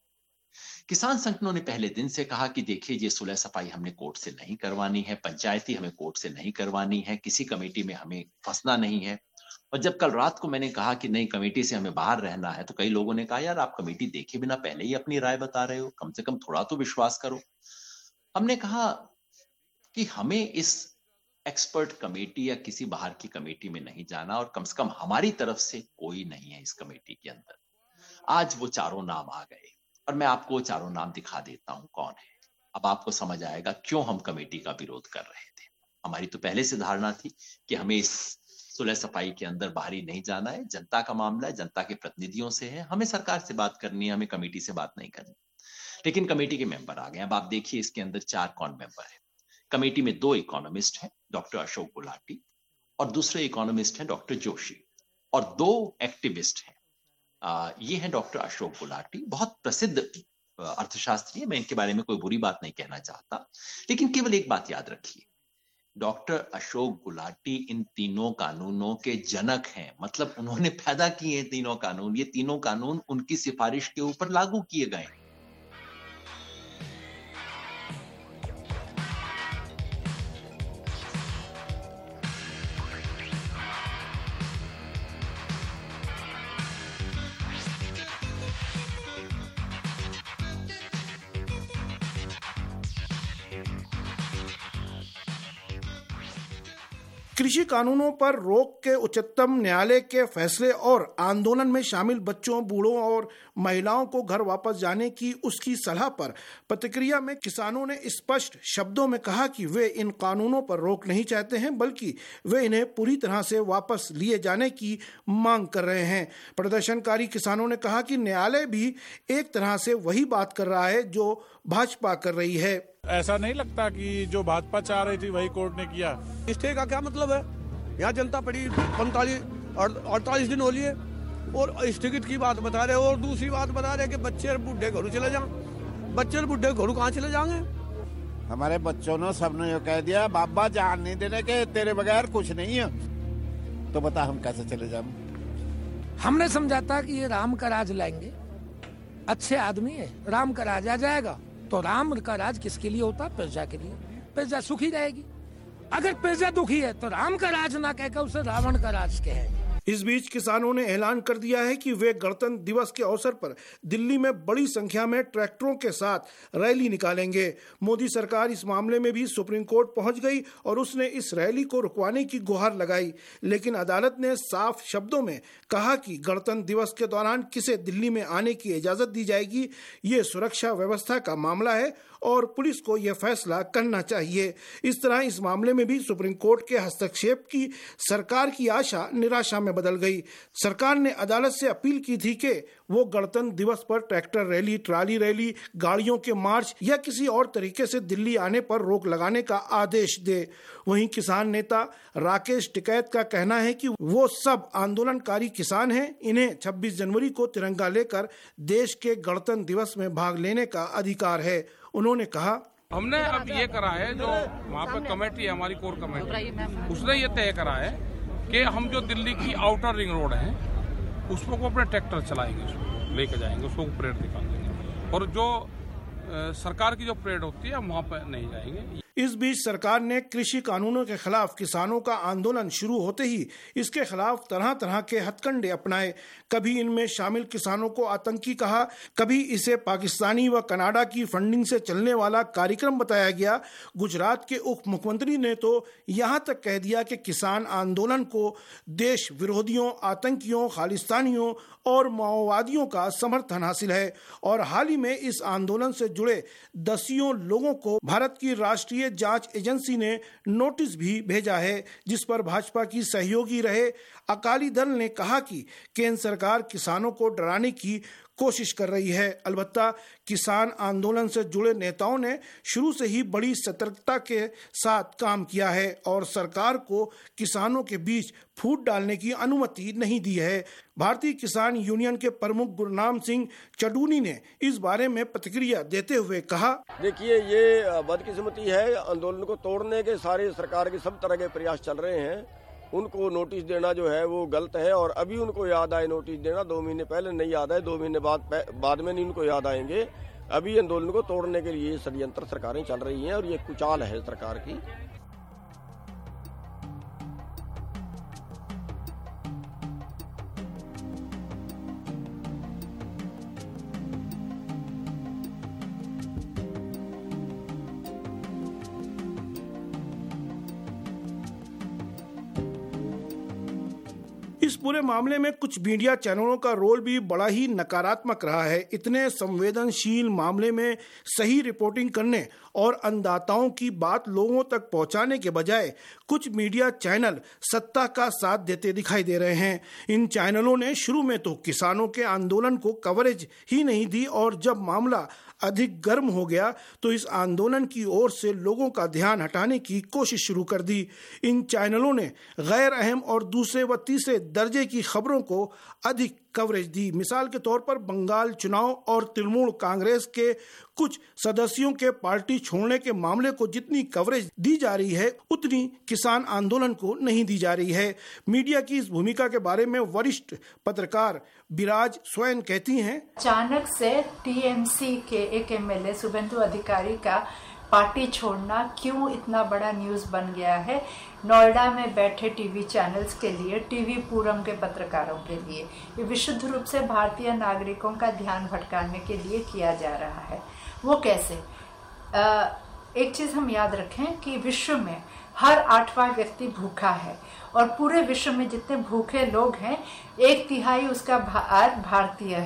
किसान संगठनों ने पहले दिन से कहा कि देखिए ये सुलह सफाई हमने कोर्ट से नहीं करवानी है, पंचायती हमें कोर्ट से नहीं करवानी है, किसी कमेटी में हमें फंसना नहीं है। और जब कल रात को मैंने कहा कि नहीं कमेटी से हमें बाहर रहना है, तो कई लोगों ने कहा यार आप कमेटी देखे बिना पहले ही अपनी राय बता रहे हो, कम से कम थोड़ा तो विश्वास करो। हमने कहा कि हमें इस एक्सपर्ट कमेटी या किसी बाहर की कमेटी में नहीं जाना और कम से कम हमारी तरफ से कोई नहीं है इस कमेटी के अंदर। आज वो 4 नाम आ गए और मैं आपको 4 नाम दिखा देता हूं कौन है। अब आपको समझ आएगा क्यों हम कमेटी का विरोध कर रहे थे। हमारी तो पहले से धारणा थी कि हमें इस सुलह सफाई के अंदर बाहरी नहीं जाना है, जनता का मामला है, जनता के प्रतिनिधियों से है, हमें सरकार से बात करनी है, हमें कमेटी से बात नहीं करनी। लेकिन कमेटी के मेंबर आ गए। अब आप देखिए इसके अंदर 4 कौन मेंबर है। कमेटी में 2 इकोनॉमिस्ट हैं, डॉक्टर अशोक गुलाटी, और दूसरे इकोनॉमिस्ट हैं डॉक्टर जोशी, और 2 एक्टिविस्ट हैं। ये हैं डॉक्टर अशोक गुलाटी, बहुत प्रसिद्ध अर्थशास्त्री है। मैं इनके बारे में कोई बुरी बात नहीं कहना चाहता, लेकिन केवल एक बात याद रखिए, डॉक्टर अशोक गुलाटी इन तीनों कानूनों के जनक हैं। मतलब उन्होंने पैदा किए हैं तीनों कानून। ये तीनों कानून उनकी सिफारिश के ऊपर लागू किए गए हैं। कृषि कानूनों पर रोक के उच्चतम न्यायालय के फैसले और आंदोलन में शामिल बच्चों, बूढ़ों और महिलाओं को घर वापस जाने की उसकी सलाह पर प्रतिक्रिया में किसानों ने स्पष्ट शब्दों में कहा कि वे इन कानूनों पर रोक नहीं चाहते हैं, बल्कि वे इन्हें पूरी तरह से वापस लिए जाने की मांग कर रहे हैं। प्रदर्शनकारी किसानों ने कहा कि न्यायालय भी एक तरह से वही बात कर रहा है जो भाजपा कर रही है। ऐसा नहीं लगता कि जो भाजपा चाह रही थी वही कोर्ट ने किया। स्टे का क्या मतलब है? यहाँ जनता पड़ी 48 दिन हो लिए और स्थगित की बात बता रहे हो, और दूसरी बात बता रहे कि बच्चे और बूढ़े घरों चले जाएं। बच्चे और बूढ़े घरों कहाँ चले जाएंगे? हमारे बच्चों ने सबने ये कह दिया बाबा जान नहीं देने के, तेरे बगैर कुछ नहीं है, तो बता हम कैसे चले जाएं? हमने समझा था कि ये राम का राज लाएंगे, अच्छे आदमी है, राम का राज आ जाएगा। तो राम का राज किसके लिए होता? प्रजा के लिए। प्रजा सुखी रहेगी। अगर प्रजा दुखी है तो राम का राज ना कहकर उसे रावण का राज कहे। इस बीच किसानों ने ऐलान कर दिया है कि वे गणतंत्र दिवस के अवसर पर दिल्ली में बड़ी संख्या में ट्रैक्टरों के साथ रैली निकालेंगे। मोदी सरकार इस मामले में भी सुप्रीम कोर्ट पहुंच गई और उसने इस रैली को रुकवाने की गुहार लगाई, लेकिन अदालत ने साफ शब्दों में कहा कि गणतंत्र दिवस के दौरान किसे दिल्ली में आने की इजाजत दी जाएगी, ये सुरक्षा व्यवस्था का मामला है और पुलिस को यह फैसला करना चाहिए। इस तरह इस मामले में भी सुप्रीम कोर्ट के हस्तक्षेप की सरकार की आशा निराशा में बदल गई। सरकार ने अदालत से अपील की थी कि वो गणतंत्र दिवस पर ट्रैक्टर रैली, ट्राली रैली, गाड़ियों के मार्च या किसी और तरीके से दिल्ली आने पर रोक लगाने का आदेश दे। वहीं किसान नेता राकेश टिकैत का कहना है कि वो सब आंदोलनकारी किसान हैं, इन्हें 26 जनवरी को तिरंगा लेकर देश के गणतंत्र दिवस में भाग लेने का अधिकार है। उन्होंने कहा, हमने अब ये करा है, जो वहाँ पे कमेटी है हमारी कोर कमेटी, उसने ये तय करा है कि हम जो दिल्ली की आउटर रिंग रोड है उस पर को अपने ट्रैक्टर चलाएंगे, उसको लेके जाएंगे, उसको परेड दिखा देंगे, और जो सरकार की जो परेड होती है वहाँ पर नहीं जाएंगे। इस बीच सरकार ने कृषि कानूनों के खिलाफ किसानों का आंदोलन शुरू होते ही इसके खिलाफ तरह तरह के हथकंडे अपनाए। कभी इनमें शामिल किसानों को आतंकी कहा, कभी इसे पाकिस्तानी व कनाडा की फंडिंग से चलने वाला कार्यक्रम बताया गया। गुजरात के उप मुख्यमंत्री ने तो यहाँ तक कह दिया कि किसान आंदोलन को देश विरोधियों, आतंकियों, खालिस्तानियों और माओवादियों का समर्थन हासिल है। और हाल ही में इस आंदोलन से जुड़े दसियों लोगों को भारत की राष्ट्रीय जांच एजेंसी ने नोटिस भी भेजा है, जिस पर भाजपा की सहयोगी रहे अकाली दल ने कहा कि केंद्र सरकार किसानों को डराने की कोशिश कर रही है। अलबत्ता किसान आंदोलन से जुड़े नेताओं ने शुरू से ही बड़ी सतर्कता के साथ काम किया है और सरकार को किसानों के बीच फूट डालने की अनुमति नहीं दी है। भारतीय किसान यूनियन के प्रमुख गुरनाम सिंह चडूनी ने इस बारे में प्रतिक्रिया देते हुए कहा, देखिए ये बदकिस्मती है, आंदोलन को तोड़ने के सारे सरकार के सब तरह के प्रयास चल रहे हैं। उनको नोटिस देना जो है वो गलत है, और अभी उनको याद आए नोटिस देना, 2 महीने पहले नहीं याद आए, 2 महीने बाद में नहीं उनको याद आएंगे। अभी आंदोलन को तोड़ने के लिए षड्यंत्र सरकारें चल रही हैं और ये कुचाल है सरकार की। इस पूरे मामले में कुछ मीडिया चैनलों का रोल भी बड़ा ही नकारात्मक रहा है। इतने संवेदनशील मामले में सही रिपोर्टिंग करने और अन्नदाताओं की बात लोगों तक पहुंचाने के बजाय कुछ मीडिया चैनल सत्ता का साथ देते दिखाई दे रहे हैं। इन चैनलों ने शुरू में तो किसानों के आंदोलन को कवरेज ही नहीं दी और जब मामला अधिक गर्म हो गया तो इस आंदोलन की ओर से लोगों का ध्यान हटाने की कोशिश शुरू कर दी। इन चैनलों ने गैर अहम और दूसरे व तीसरे दर्जे की खबरों को अधिक कवरेज दी। मिसाल के तौर पर बंगाल चुनाव और तृणमूल कांग्रेस के कुछ सदस्यों के पार्टी छोड़ने के मामले को जितनी कवरेज दी जा रही है उतनी किसान आंदोलन को नहीं दी जा रही है। मीडिया की इस भूमिका के बारे में वरिष्ठ पत्रकार बिराज स्वयं कहती हैं, अचानक से टीएमसी के एक एमएलए शुभेंदु अधिकारी का पार्टी छोड़ना क्यों इतना बड़ा न्यूज बन गया है नोएडा में बैठे टीवी चैनल्स के लिए, टीवी पूरम के पत्रकारों के लिए। ये विशुद्ध रूप से भारतीय नागरिकों का ध्यान भटकाने के लिए किया जा रहा है। वो कैसे? एक चीज हम याद रखें कि विश्व में हर 8वां व्यक्ति भूखा है और पूरे विश्व में जितने भूखे लोग हैं 1/3 उसका भारतीय है।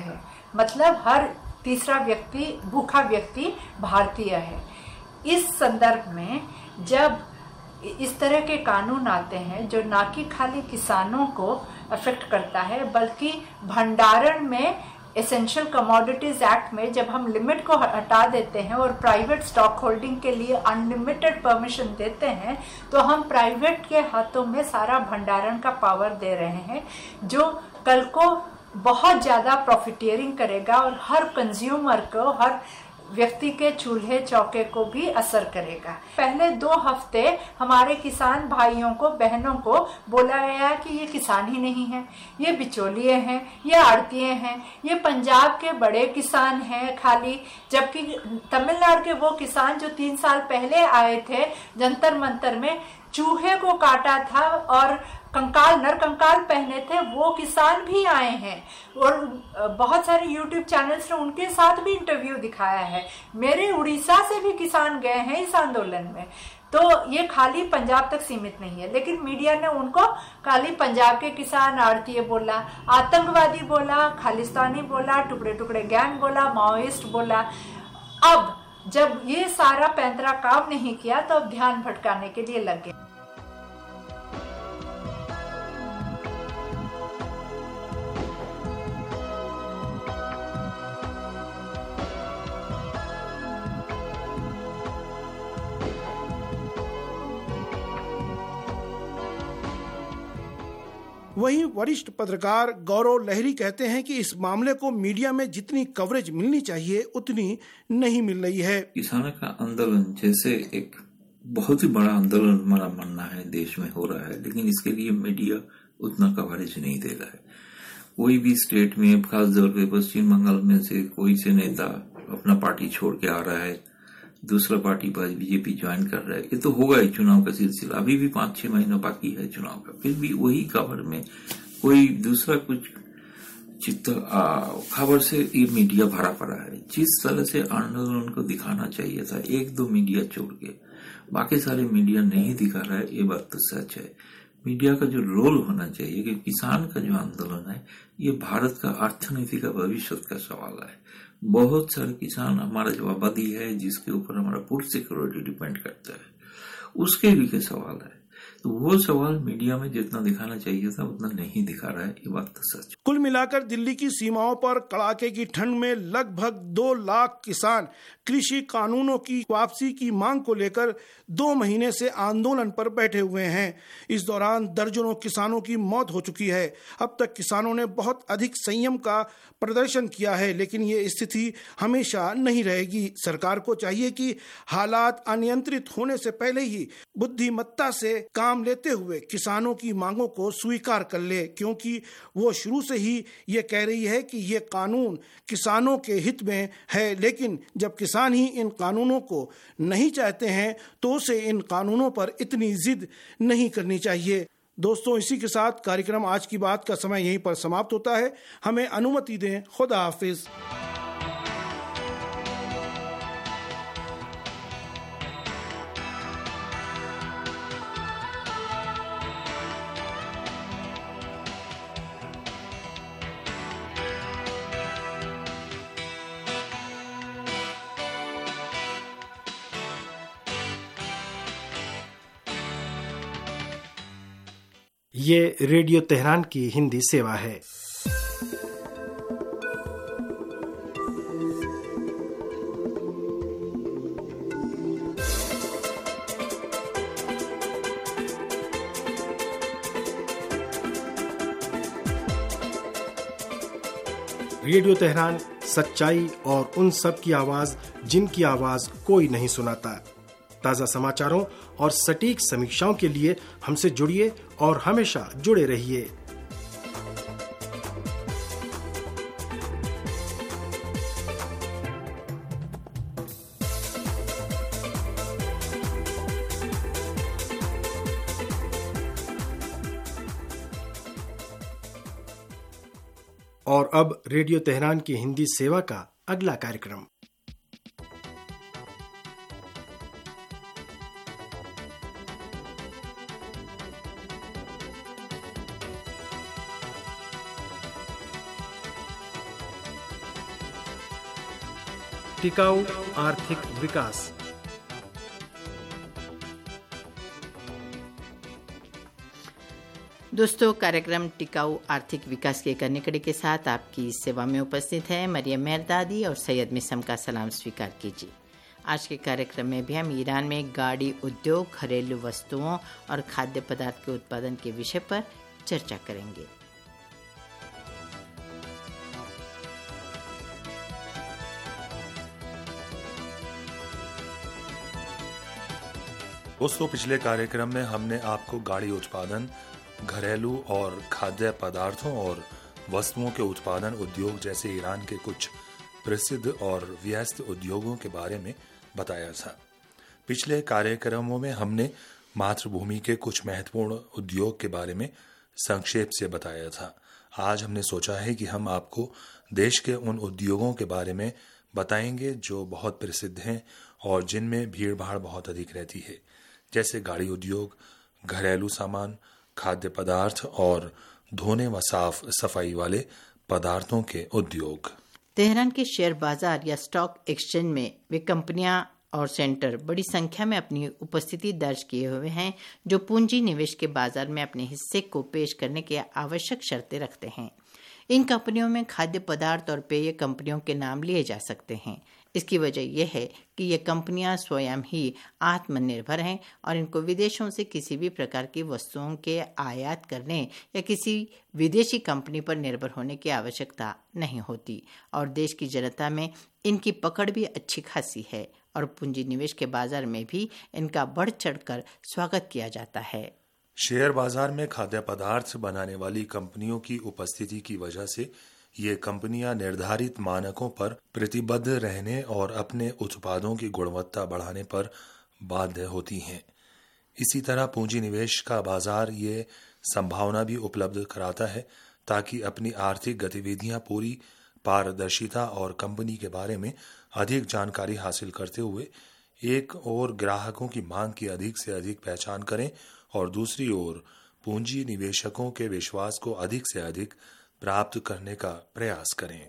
मतलब हर तीसरा व्यक्ति, भूखा व्यक्ति भारतीय है। इस संदर्भ में जब इस तरह के कानून आते हैं जो ना कि खाली किसानों को अफेक्ट करता है, बल्कि भंडारण में एसेंशियल कमोडिटीज एक्ट में जब हम लिमिट को हटा देते हैं और प्राइवेट स्टॉक होल्डिंग के लिए अनलिमिटेड परमिशन देते हैं, तो हम प्राइवेट के हाथों में सारा भंडारण का पावर दे रहे हैं, जो कल को बहुत ज़्यादा प्रॉफिटियरिंग करेगा और हर कंज्यूमर को, हर व्यक्ति के चूल्हे चौके को भी असर करेगा। पहले 2 हफ्ते हमारे किसान भाइयों को, बहनों को बोला गया कि ये किसान ही नहीं है, ये बिचौलिए हैं, ये आड़तिए हैं, ये पंजाब के बड़े किसान हैं खाली, जबकि तमिलनाडु के वो किसान जो 3 साल पहले आए थे जंतर मंतर में, चूहे को काटा था और नर कंकाल पहने थे, वो किसान भी आए हैं। और बहुत सारे YouTube चैनल्स ने उनके साथ भी इंटरव्यू दिखाया है। मेरे उड़ीसा से भी किसान गए हैं इस आंदोलन में। तो ये खाली पंजाब तक सीमित नहीं है, लेकिन मीडिया ने उनको खाली पंजाब के किसान आड़तीय बोला, आतंकवादी बोला, खालिस्तानी बोला, टुकड़े टुकड़े गैंग बोला, माओइस्ट बोला। अब जब ये सारा पैंतरा काम नहीं किया तो अब ध्यान भटकाने के लिए लग गए। वहीं वरिष्ठ पत्रकार गौरव लहरी कहते हैं कि इस मामले को मीडिया में जितनी कवरेज मिलनी चाहिए उतनी नहीं मिल रही है। किसानों का आंदोलन जैसे एक बहुत ही बड़ा आंदोलन हमारा मानना है देश में हो रहा है, लेकिन इसके लिए मीडिया उतना कवरेज नहीं दे रहा है। कोई भी स्टेट में, खास तौर पे पश्चिम बंगाल में से कोई से नेता अपना पार्टी छोड़ के आ रहा है, दूसरा पार्टी पर बीजेपी ज्वाइन कर रहा है, ये तो होगा ही चुनाव का सिलसिला। अभी भी 5-6 महीना बाकी है चुनाव का, फिर भी वही खबर में कोई दूसरा कुछ खबर से ये मीडिया भरा पड़ा है। जिस तरह से आंदोलन को दिखाना चाहिए था 1-2 मीडिया छोड़ के, बाकी सारे मीडिया नहीं दिखा रहा है, ये बात तो सच है। मीडिया का जो रोल होना चाहिए कि किसान का जो आंदोलन है ये भारत का अर्थनीति का भविष्य का सवाल है। बहुत सारे किसान हमारा जो आबादी है जिसके ऊपर हमारा फूड सिक्योरिटी डिपेंड करता है, उसके भी के सवाल है। तो वो सवाल मीडिया में जितना दिखाना चाहिए था उतना नहीं दिखा रहा है, ये बात तो सच। कुल मिलाकर दिल्ली की सीमाओं पर कड़ाके की ठंड में लगभग 2 लाख किसान कृषि कानूनों की वापसी की मांग को लेकर 2 महीने से आंदोलन पर बैठे हुए हैं। इस दौरान दर्जनों किसानों की मौत हो चुकी है। अब तक किसानों ने बहुत अधिक संयम का प्रदर्शन किया है, लेकिन ये स्थिति हमेशा नहीं रहेगी। सरकार को चाहिए कि हालात अनियंत्रित होने से पहले ही बुद्धिमत्ता से काम लेते हुए किसानों की मांगों को स्वीकार कर ले, क्योंकि वो शुरू से ही ये कह रही है कि ये कानून किसानों के हित में है। लेकिन जब किसान ही इन कानूनों को नहीं चाहते हैं तो उसे इन कानूनों पर इतनी जिद नहीं करनी चाहिए। दोस्तों, इसी के साथ कार्यक्रम आज की बात का समय यहीं पर समाप्त होता है। हमें अनुमति दें। खुदा हाफिज। ये रेडियो तेहरान की हिंदी सेवा है। रेडियो तेहरान सच्चाई और उन सब की आवाज जिनकी आवाज कोई नहीं सुनाता। ताज़ा समाचारों और सटीक समीक्षाओं के लिए हमसे जुड़िए और हमेशा जुड़े रहिए। और अब रेडियो तेहरान की हिंदी सेवा का अगला कार्यक्रम। टिकाऊ आर्थिक विकास। दोस्तों, कार्यक्रम टिकाऊ आर्थिक विकास के करने कड़ी के साथ आपकी सेवा में उपस्थित है मरियम मेहरदादी और सैयद मिसम का सलाम स्वीकार कीजिए। आज के कार्यक्रम में भी हम ईरान में गाड़ी उद्योग, घरेलू वस्तुओं और खाद्य पदार्थ के उत्पादन के विषय पर चर्चा करेंगे। दोस्तों, पिछले कार्यक्रम में हमने आपको गाड़ी उत्पादन, घरेलू और खाद्य पदार्थों और वस्तुओं के उत्पादन उद्योग जैसे ईरान के कुछ प्रसिद्ध और व्यस्त उद्योगों के बारे में बताया था। पिछले कार्यक्रमों में हमने मातृभूमि के कुछ महत्वपूर्ण उद्योग के बारे में संक्षेप से बताया था। आज हमने सोचा है कि हम आपको देश के उन उद्योगों के बारे में बताएंगे जो बहुत प्रसिद्ध हैं और जिनमें भीड़ भाड़ बहुत अधिक रहती है, जैसे गाड़ी उद्योग, घरेलू सामान, खाद्य पदार्थ और धोने व साफ सफाई वाले पदार्थों के उद्योग। तेहरान के शेयर बाजार या स्टॉक एक्सचेंज में वे कंपनियां और सेंटर बड़ी संख्या में अपनी उपस्थिति दर्ज किए हुए हैं जो पूंजी निवेश के बाजार में अपने हिस्से को पेश करने की आवश्यक शर्तें रखते हैं। इन कंपनियों में खाद्य पदार्थ और पेय कंपनियों के नाम लिए जा सकते हैं। इसकी वजह यह है कि ये कंपनियां स्वयं ही आत्मनिर्भर हैं और इनको विदेशों से किसी भी प्रकार की वस्तुओं के आयात करने या किसी विदेशी कंपनी पर निर्भर होने की आवश्यकता नहीं होती और देश की जनता में इनकी पकड़ भी अच्छी खासी है और पूंजी निवेश के बाजार में भी इनका बढ़ चढ़कर स्वागत किया जाता है। शेयर बाजार में खाद्य पदार्थ बनाने वाली कंपनियों की उपस्थिति की वजह से ये कंपनियां निर्धारित मानकों पर प्रतिबद्ध रहने और अपने उत्पादों की गुणवत्ता बढ़ाने पर बाध्य होती हैं। इसी तरह पूंजी निवेश का बाजार ये संभावना भी उपलब्ध कराता है ताकि अपनी आर्थिक गतिविधियां पूरी पारदर्शिता और कंपनी के बारे में अधिक जानकारी हासिल करते हुए एक ओर ग्राहकों की मांग की अधिक से अधिक पहचान करें और दूसरी ओर पूंजी निवेशकों के विश्वास को अधिक से अधिक प्राप्त करने का प्रयास करें।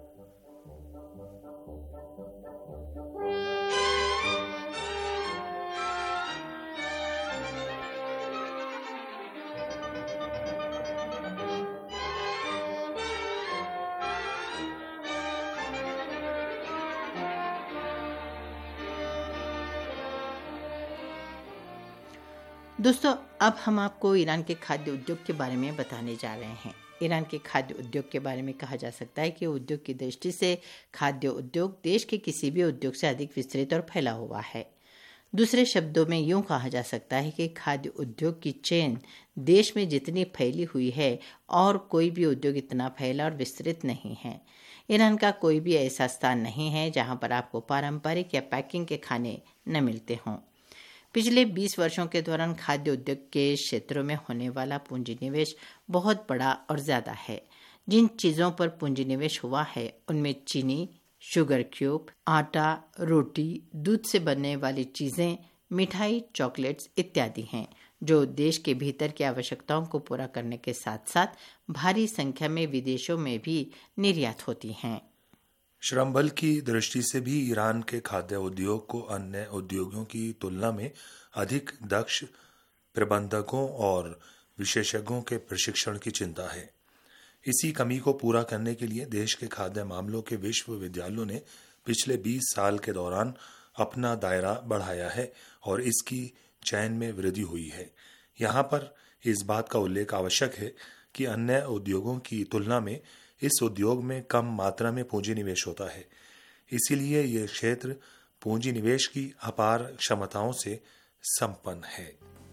दोस्तों, अब हम आपको ईरान के खाद्य उद्योग के बारे में बताने जा रहे हैं। ईरान के खाद्य उद्योग के बारे में कहा जा सकता है कि उद्योग की दृष्टि से खाद्य उद्योग देश के किसी भी उद्योग से अधिक विस्तृत और फैला हुआ है। दूसरे शब्दों में यूं कहा जा सकता है कि खाद्य उद्योग की चेन देश में जितनी फैली हुई है और कोई भी उद्योग इतना फैला और विस्तृत नहीं है। ईरान का कोई भी ऐसा स्थान नहीं है जहां पर आपको पारंपरिक या पैकिंग के खाने न मिलते हों। पिछले 20 वर्षों के दौरान खाद्य उद्योग के क्षेत्रों में होने वाला पूंजी निवेश बहुत बड़ा और ज्यादा है। जिन चीजों पर पूंजी निवेश हुआ है उनमें चीनी, शुगर क्यूब, आटा, रोटी, दूध से बनने वाली चीजें, मिठाई, चॉकलेट्स इत्यादि हैं जो देश के भीतर की आवश्यकताओं को पूरा करने के साथ साथ भारी संख्या में विदेशों में भी निर्यात होती हैं। श्रम बल की दृष्टि से भी ईरान के खाद्य उद्योग को अन्य उद्योगों की तुलना में अधिक दक्ष प्रबंधकों और विशेषज्ञों के प्रशिक्षण की चिंता है। इसी कमी को पूरा करने के लिए देश के खाद्य मामलों के विश्वविद्यालयों ने पिछले 20 साल के दौरान अपना दायरा बढ़ाया है और इसकी चयन में वृद्धि हुई है। यहाँ पर इस बात का उल्लेख आवश्यक है कि अन्य उद्योगों की तुलना में इस उद्योग में कम मात्रा में पूंजी निवेश होता है। इसीलिए यह क्षेत्र पूंजी निवेश की अपार क्षमताओं से संपन्न है।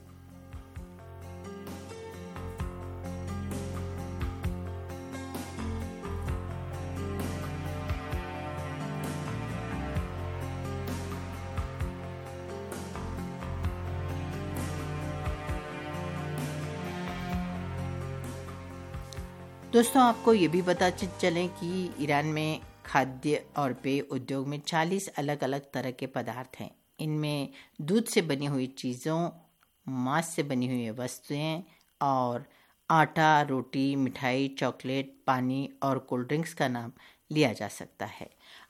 दोस्तों, आपको ये भी पता चले कि ईरान में खाद्य और पेय उद्योग में 40 अलग अलग तरह के पदार्थ हैं। इनमें दूध से बनी हुई चीज़ों, मांस से बनी हुई वस्तुएं और आटा, रोटी, मिठाई, चॉकलेट, पानी और कोल्ड ड्रिंक्स का नाम लिया जा सकता है।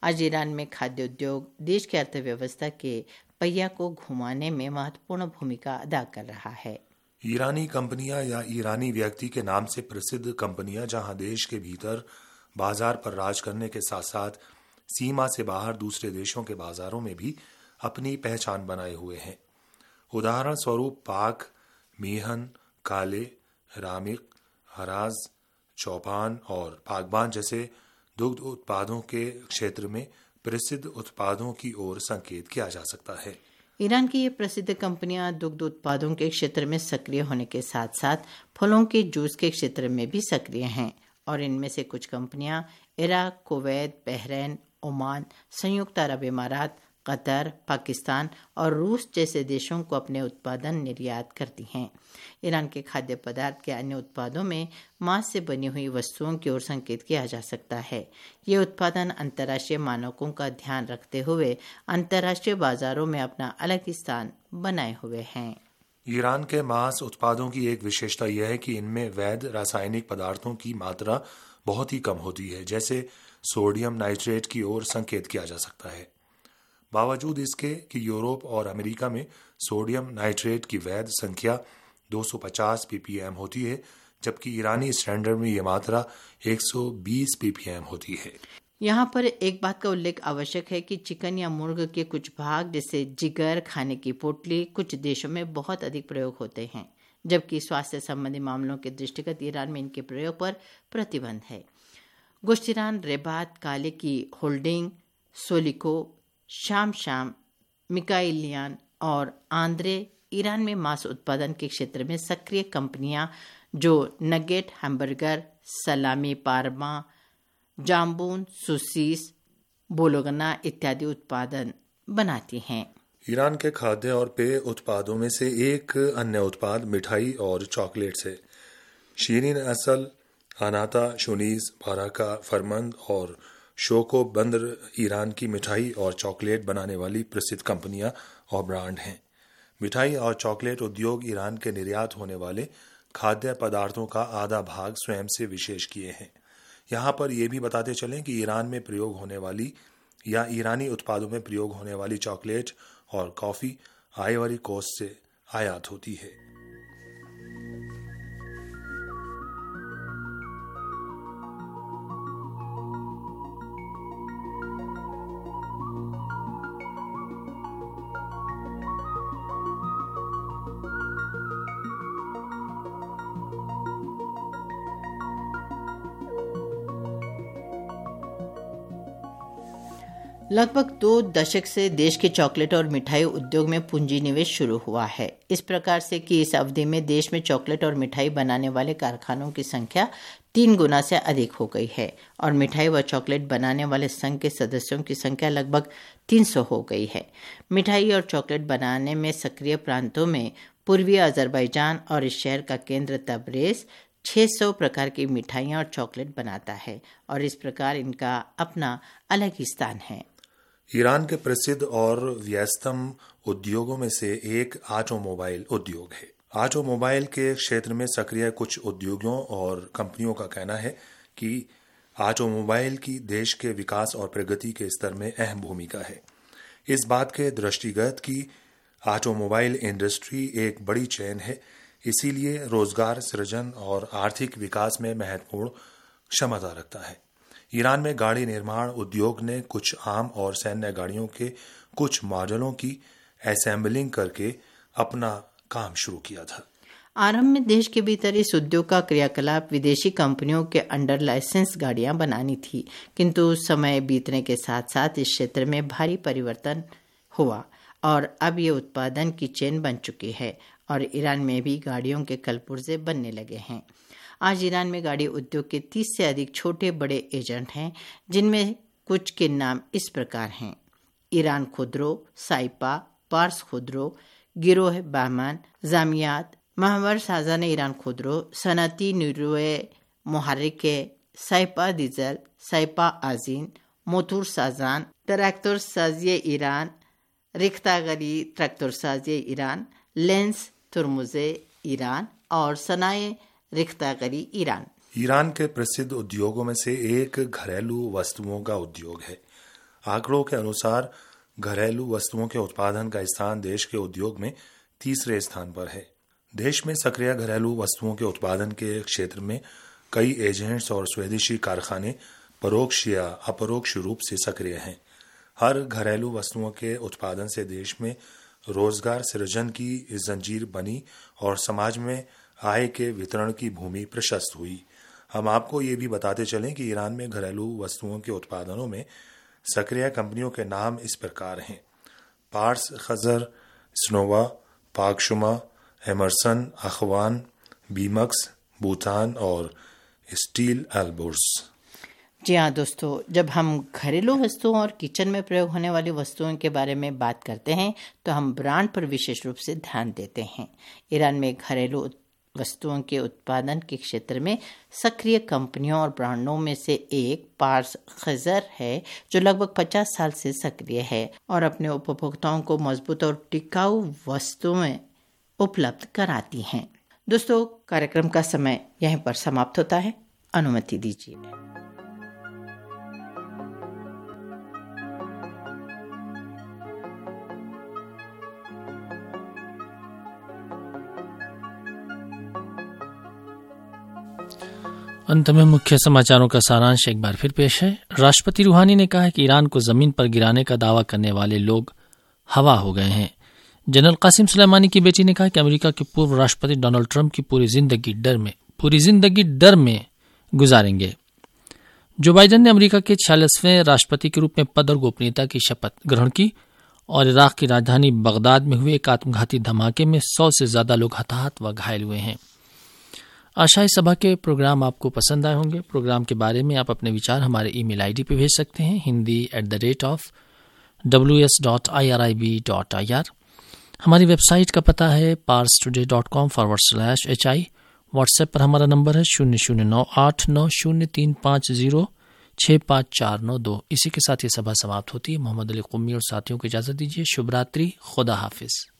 आज ईरान में खाद्य उद्योग देश की अर्थव्यवस्था के पहिया को घुमाने में महत्वपूर्ण भूमिका अदा कर रहा है। ईरानी कंपनियां या ईरानी व्यक्ति के नाम से प्रसिद्ध कंपनियां जहां देश के भीतर बाजार पर राज करने के साथ साथ सीमा से बाहर दूसरे देशों के बाजारों में भी अपनी पहचान बनाए हुए हैं। उदाहरण स्वरूप पाक, मीहन, काले, रामिक, हराज, चौपान और पाकबान जैसे दुग्ध उत्पादों के क्षेत्र में प्रसिद्ध उत्पादों की ओर संकेत किया जा सकता है। ईरान की ये प्रसिद्ध कंपनियां दुग्ध उत्पादों के क्षेत्र में सक्रिय होने के साथ साथ फलों के जूस के क्षेत्र में भी सक्रिय हैं और इनमें से कुछ कंपनियां इराक, कुवैत, बहरीन, ओमान, संयुक्त अरब इमारात, कतर, पाकिस्तान और रूस जैसे देशों को अपने उत्पादन निर्यात करती हैं। ईरान के खाद्य पदार्थ के अन्य उत्पादों में मांस से बनी हुई वस्तुओं की ओर संकेत किया जा सकता है। ये उत्पादन अंतर्राष्ट्रीय मानकों का ध्यान रखते हुए अंतर्राष्ट्रीय बाजारों में अपना अलग स्थान बनाए हुए हैं। ईरान के मांस उत्पादों की एक विशेषता यह है कि इनमें वैध रासायनिक पदार्थों की मात्रा बहुत ही कम होती है, जैसे सोडियम नाइट्रेट की ओर संकेत किया जा सकता है। बावजूद इसके कि यूरोप और अमेरिका में सोडियम नाइट्रेट की वैध संख्या 250 ppm होती है, जबकि ईरानी स्टैंडर्ड में यह मात्रा 120 ppm होती है। यहाँ पर एक बात का उल्लेख आवश्यक है कि चिकन या मुर्ग के कुछ भाग जैसे जिगर, खाने की पोटली कुछ देशों में बहुत अधिक प्रयोग होते हैं, जबकि स्वास्थ्य संबंधी मामलों के दृष्टिगत ईरान में इनके प्रयोग पर प्रतिबंध है। गुश्तिरान, रेबात, काले की होल्डिंग, सोलिको, शाम, मिकाइलियान और आंद्रे ईरान में मांस उत्पादन के क्षेत्र में सक्रिय कंपनियां जो नगेट, हैमबर्गर, सलामी, पारमा, जाम्बून, सोसीस, बोलोगना इत्यादि उत्पादन बनाती हैं। ईरान के खाद्य और पेय उत्पादों में से एक अन्य उत्पाद मिठाई और चॉकलेट्स है। शीरीन असल, अनाता, शुनीज, बाराका, फरमंद और शोको बंदर ईरान की मिठाई और चॉकलेट बनाने वाली प्रसिद्ध कंपनियां और ब्रांड हैं। मिठाई और चॉकलेट उद्योग ईरान के निर्यात होने वाले खाद्य पदार्थों का आधा भाग स्वयं से विशेष किए हैं। यहाँ पर यह भी बताते चलें कि ईरान में प्रयोग होने वाली या ईरानी उत्पादों में प्रयोग होने वाली चॉकलेट और कॉफी आइवरी कोस्ट से आयात होती है। लगभग 2 दशक से देश के चॉकलेट और मिठाई उद्योग में पूंजी निवेश शुरू हुआ है, इस प्रकार से कि इस अवधि में देश में चॉकलेट और मिठाई बनाने वाले कारखानों की संख्या 3 गुना से अधिक हो गई है और मिठाई व चॉकलेट बनाने वाले संघ के सदस्यों की संख्या लगभग 300 हो गई है। मिठाई और चॉकलेट बनाने में सक्रिय प्रांतों में पूर्वी अजरबैजान और इस शहर का केंद्र तबरेज 600 प्रकार की मिठाइयाँ और चॉकलेट बनाता है और इस प्रकार इनका अपना अलग ही स्थान है। ईरान के प्रसिद्ध और व्यस्तम उद्योगों में से एक ऑटोमोबाइल उद्योग है। ऑटोमोबाइल के क्षेत्र में सक्रिय कुछ उद्योगों और कंपनियों का कहना है कि ऑटोमोबाइल की देश के विकास और प्रगति के स्तर में अहम भूमिका है। इस बात के दृष्टिगत कि ऑटोमोबाइल इंडस्ट्री एक बड़ी चेन है, इसीलिए रोजगार सृजन और आर्थिक विकास में महत्वपूर्ण क्षमता रखता है। ईरान में गाड़ी निर्माण उद्योग ने कुछ आम और सैन्य गाड़ियों के कुछ मॉडलों की असेंबलिंग करके अपना काम शुरू किया था। आरंभ में देश के भीतर इस उद्योग का क्रियाकलाप विदेशी कंपनियों के अंडर लाइसेंस गाड़ियां बनानी थी, किंतु समय बीतने के साथ साथ इस क्षेत्र में भारी परिवर्तन हुआ और अब ये उत्पादन की चेन बन चुकी है और ईरान में भी गाड़ियों के कलपुर्जे बनने लगे हैं। आज ईरान में गाड़ी उद्योग के 30 से अधिक छोटे बड़े एजेंट हैं, जिनमें कुछ के नाम इस प्रकार हैं: ईरान खुदरो, साइपा, पार्स खुदरो, गिरोह बहमान, जामियात, महवर साजान ईरान खुदरो, सनती नीरोए मुहर्रिके, साइपा डीजल, साइपा आजीन, मोतूर साजान, ट्रैक्टर साजिए ईरान, रिख्तागरी ट्रैक्टर साजिए ईरान, लेंस तुरमुजे ईरान और सनाए रिख्तागरी ईरान। ईरान के प्रसिद्ध उद्योगों में से एक घरेलू वस्तुओं का उद्योग है। आंकड़ों के अनुसार घरेलू वस्तुओं के उत्पादन का स्थान देश के उद्योग में तीसरे स्थान पर है। देश में सक्रिय घरेलू वस्तुओं के उत्पादन के क्षेत्र में कई एजेंट्स और स्वदेशी कारखाने परोक्ष या अपरोक्ष रूप से सक्रिय हैं। हर घरेलू वस्तुओं के उत्पादन से देश में रोजगार सृजन की जंजीर बनी और समाज में आय के वितरण की भूमि प्रशस्त हुई। हम आपको ये भी बताते चलें कि ईरान में घरेलू वस्तुओं के उत्पादनों में सक्रिय कंपनियों के नाम इस प्रकार हैं: Pars Khazar, Snowa, Pakshoma, Emerson, अखवान, बीमक्स, बूटान और स्टील एल्बोर्स। जी हाँ दोस्तों, जब हम घरेलू वस्तुओं और किचन में प्रयोग होने वाली वस्तुओं के बारे में बात करते हैं तो हम ब्रांड पर विशेष रूप से ध्यान देते हैं। ईरान में घरेलू वस्तुओं के उत्पादन के क्षेत्र में सक्रिय कंपनियों और ब्रांडों में से एक पार्स खजर है, जो लगभग 50 साल से सक्रिय है और अपने उपभोक्ताओं को मजबूत और टिकाऊ वस्तुएं उपलब्ध कराती हैं। दोस्तों, कार्यक्रम का समय यहीं पर समाप्त होता है। अनुमति दीजिए। अंत में मुख्य समाचारों का सारांश एक बार फिर पेश है। राष्ट्रपति रूहानी ने कहा है कि ईरान को जमीन पर गिराने का दावा करने वाले लोग हवा हो गए हैं। जनरल कासिम सुलेमानी की बेटी ने कहा कि अमेरिका के पूर्व राष्ट्रपति डोनाल्ड ट्रंप की पूरी जिंदगी डर में गुजारेंगे। जो बाइडेन ने अमेरिका के 46वें राष्ट्रपति के रूप में पद और गोपनीयता की शपथ ग्रहण की और इराक की राजधानी बगदाद में हुए एक आत्मघाती धमाके में 100 से ज्यादा लोग हताहत व घायल हुए हैं। आशा है सभा के प्रोग्राम आपको पसंद आए होंगे। प्रोग्राम के बारे में आप अपने विचार हमारे ईमेल आईडी पे भेज सकते हैं, hindi@ws.irib.ir। हमारी वेबसाइट का पता है parstoday.com/hi। व्हाट्सएप पर हमारा नंबर है 00989035065492। इसी के साथ ये सभा समाप्त होती है। मोहम्मद अली कुम्मी और साथियों को इजाजत दीजिए। शुभ रात्रि, खुदा हाफिज।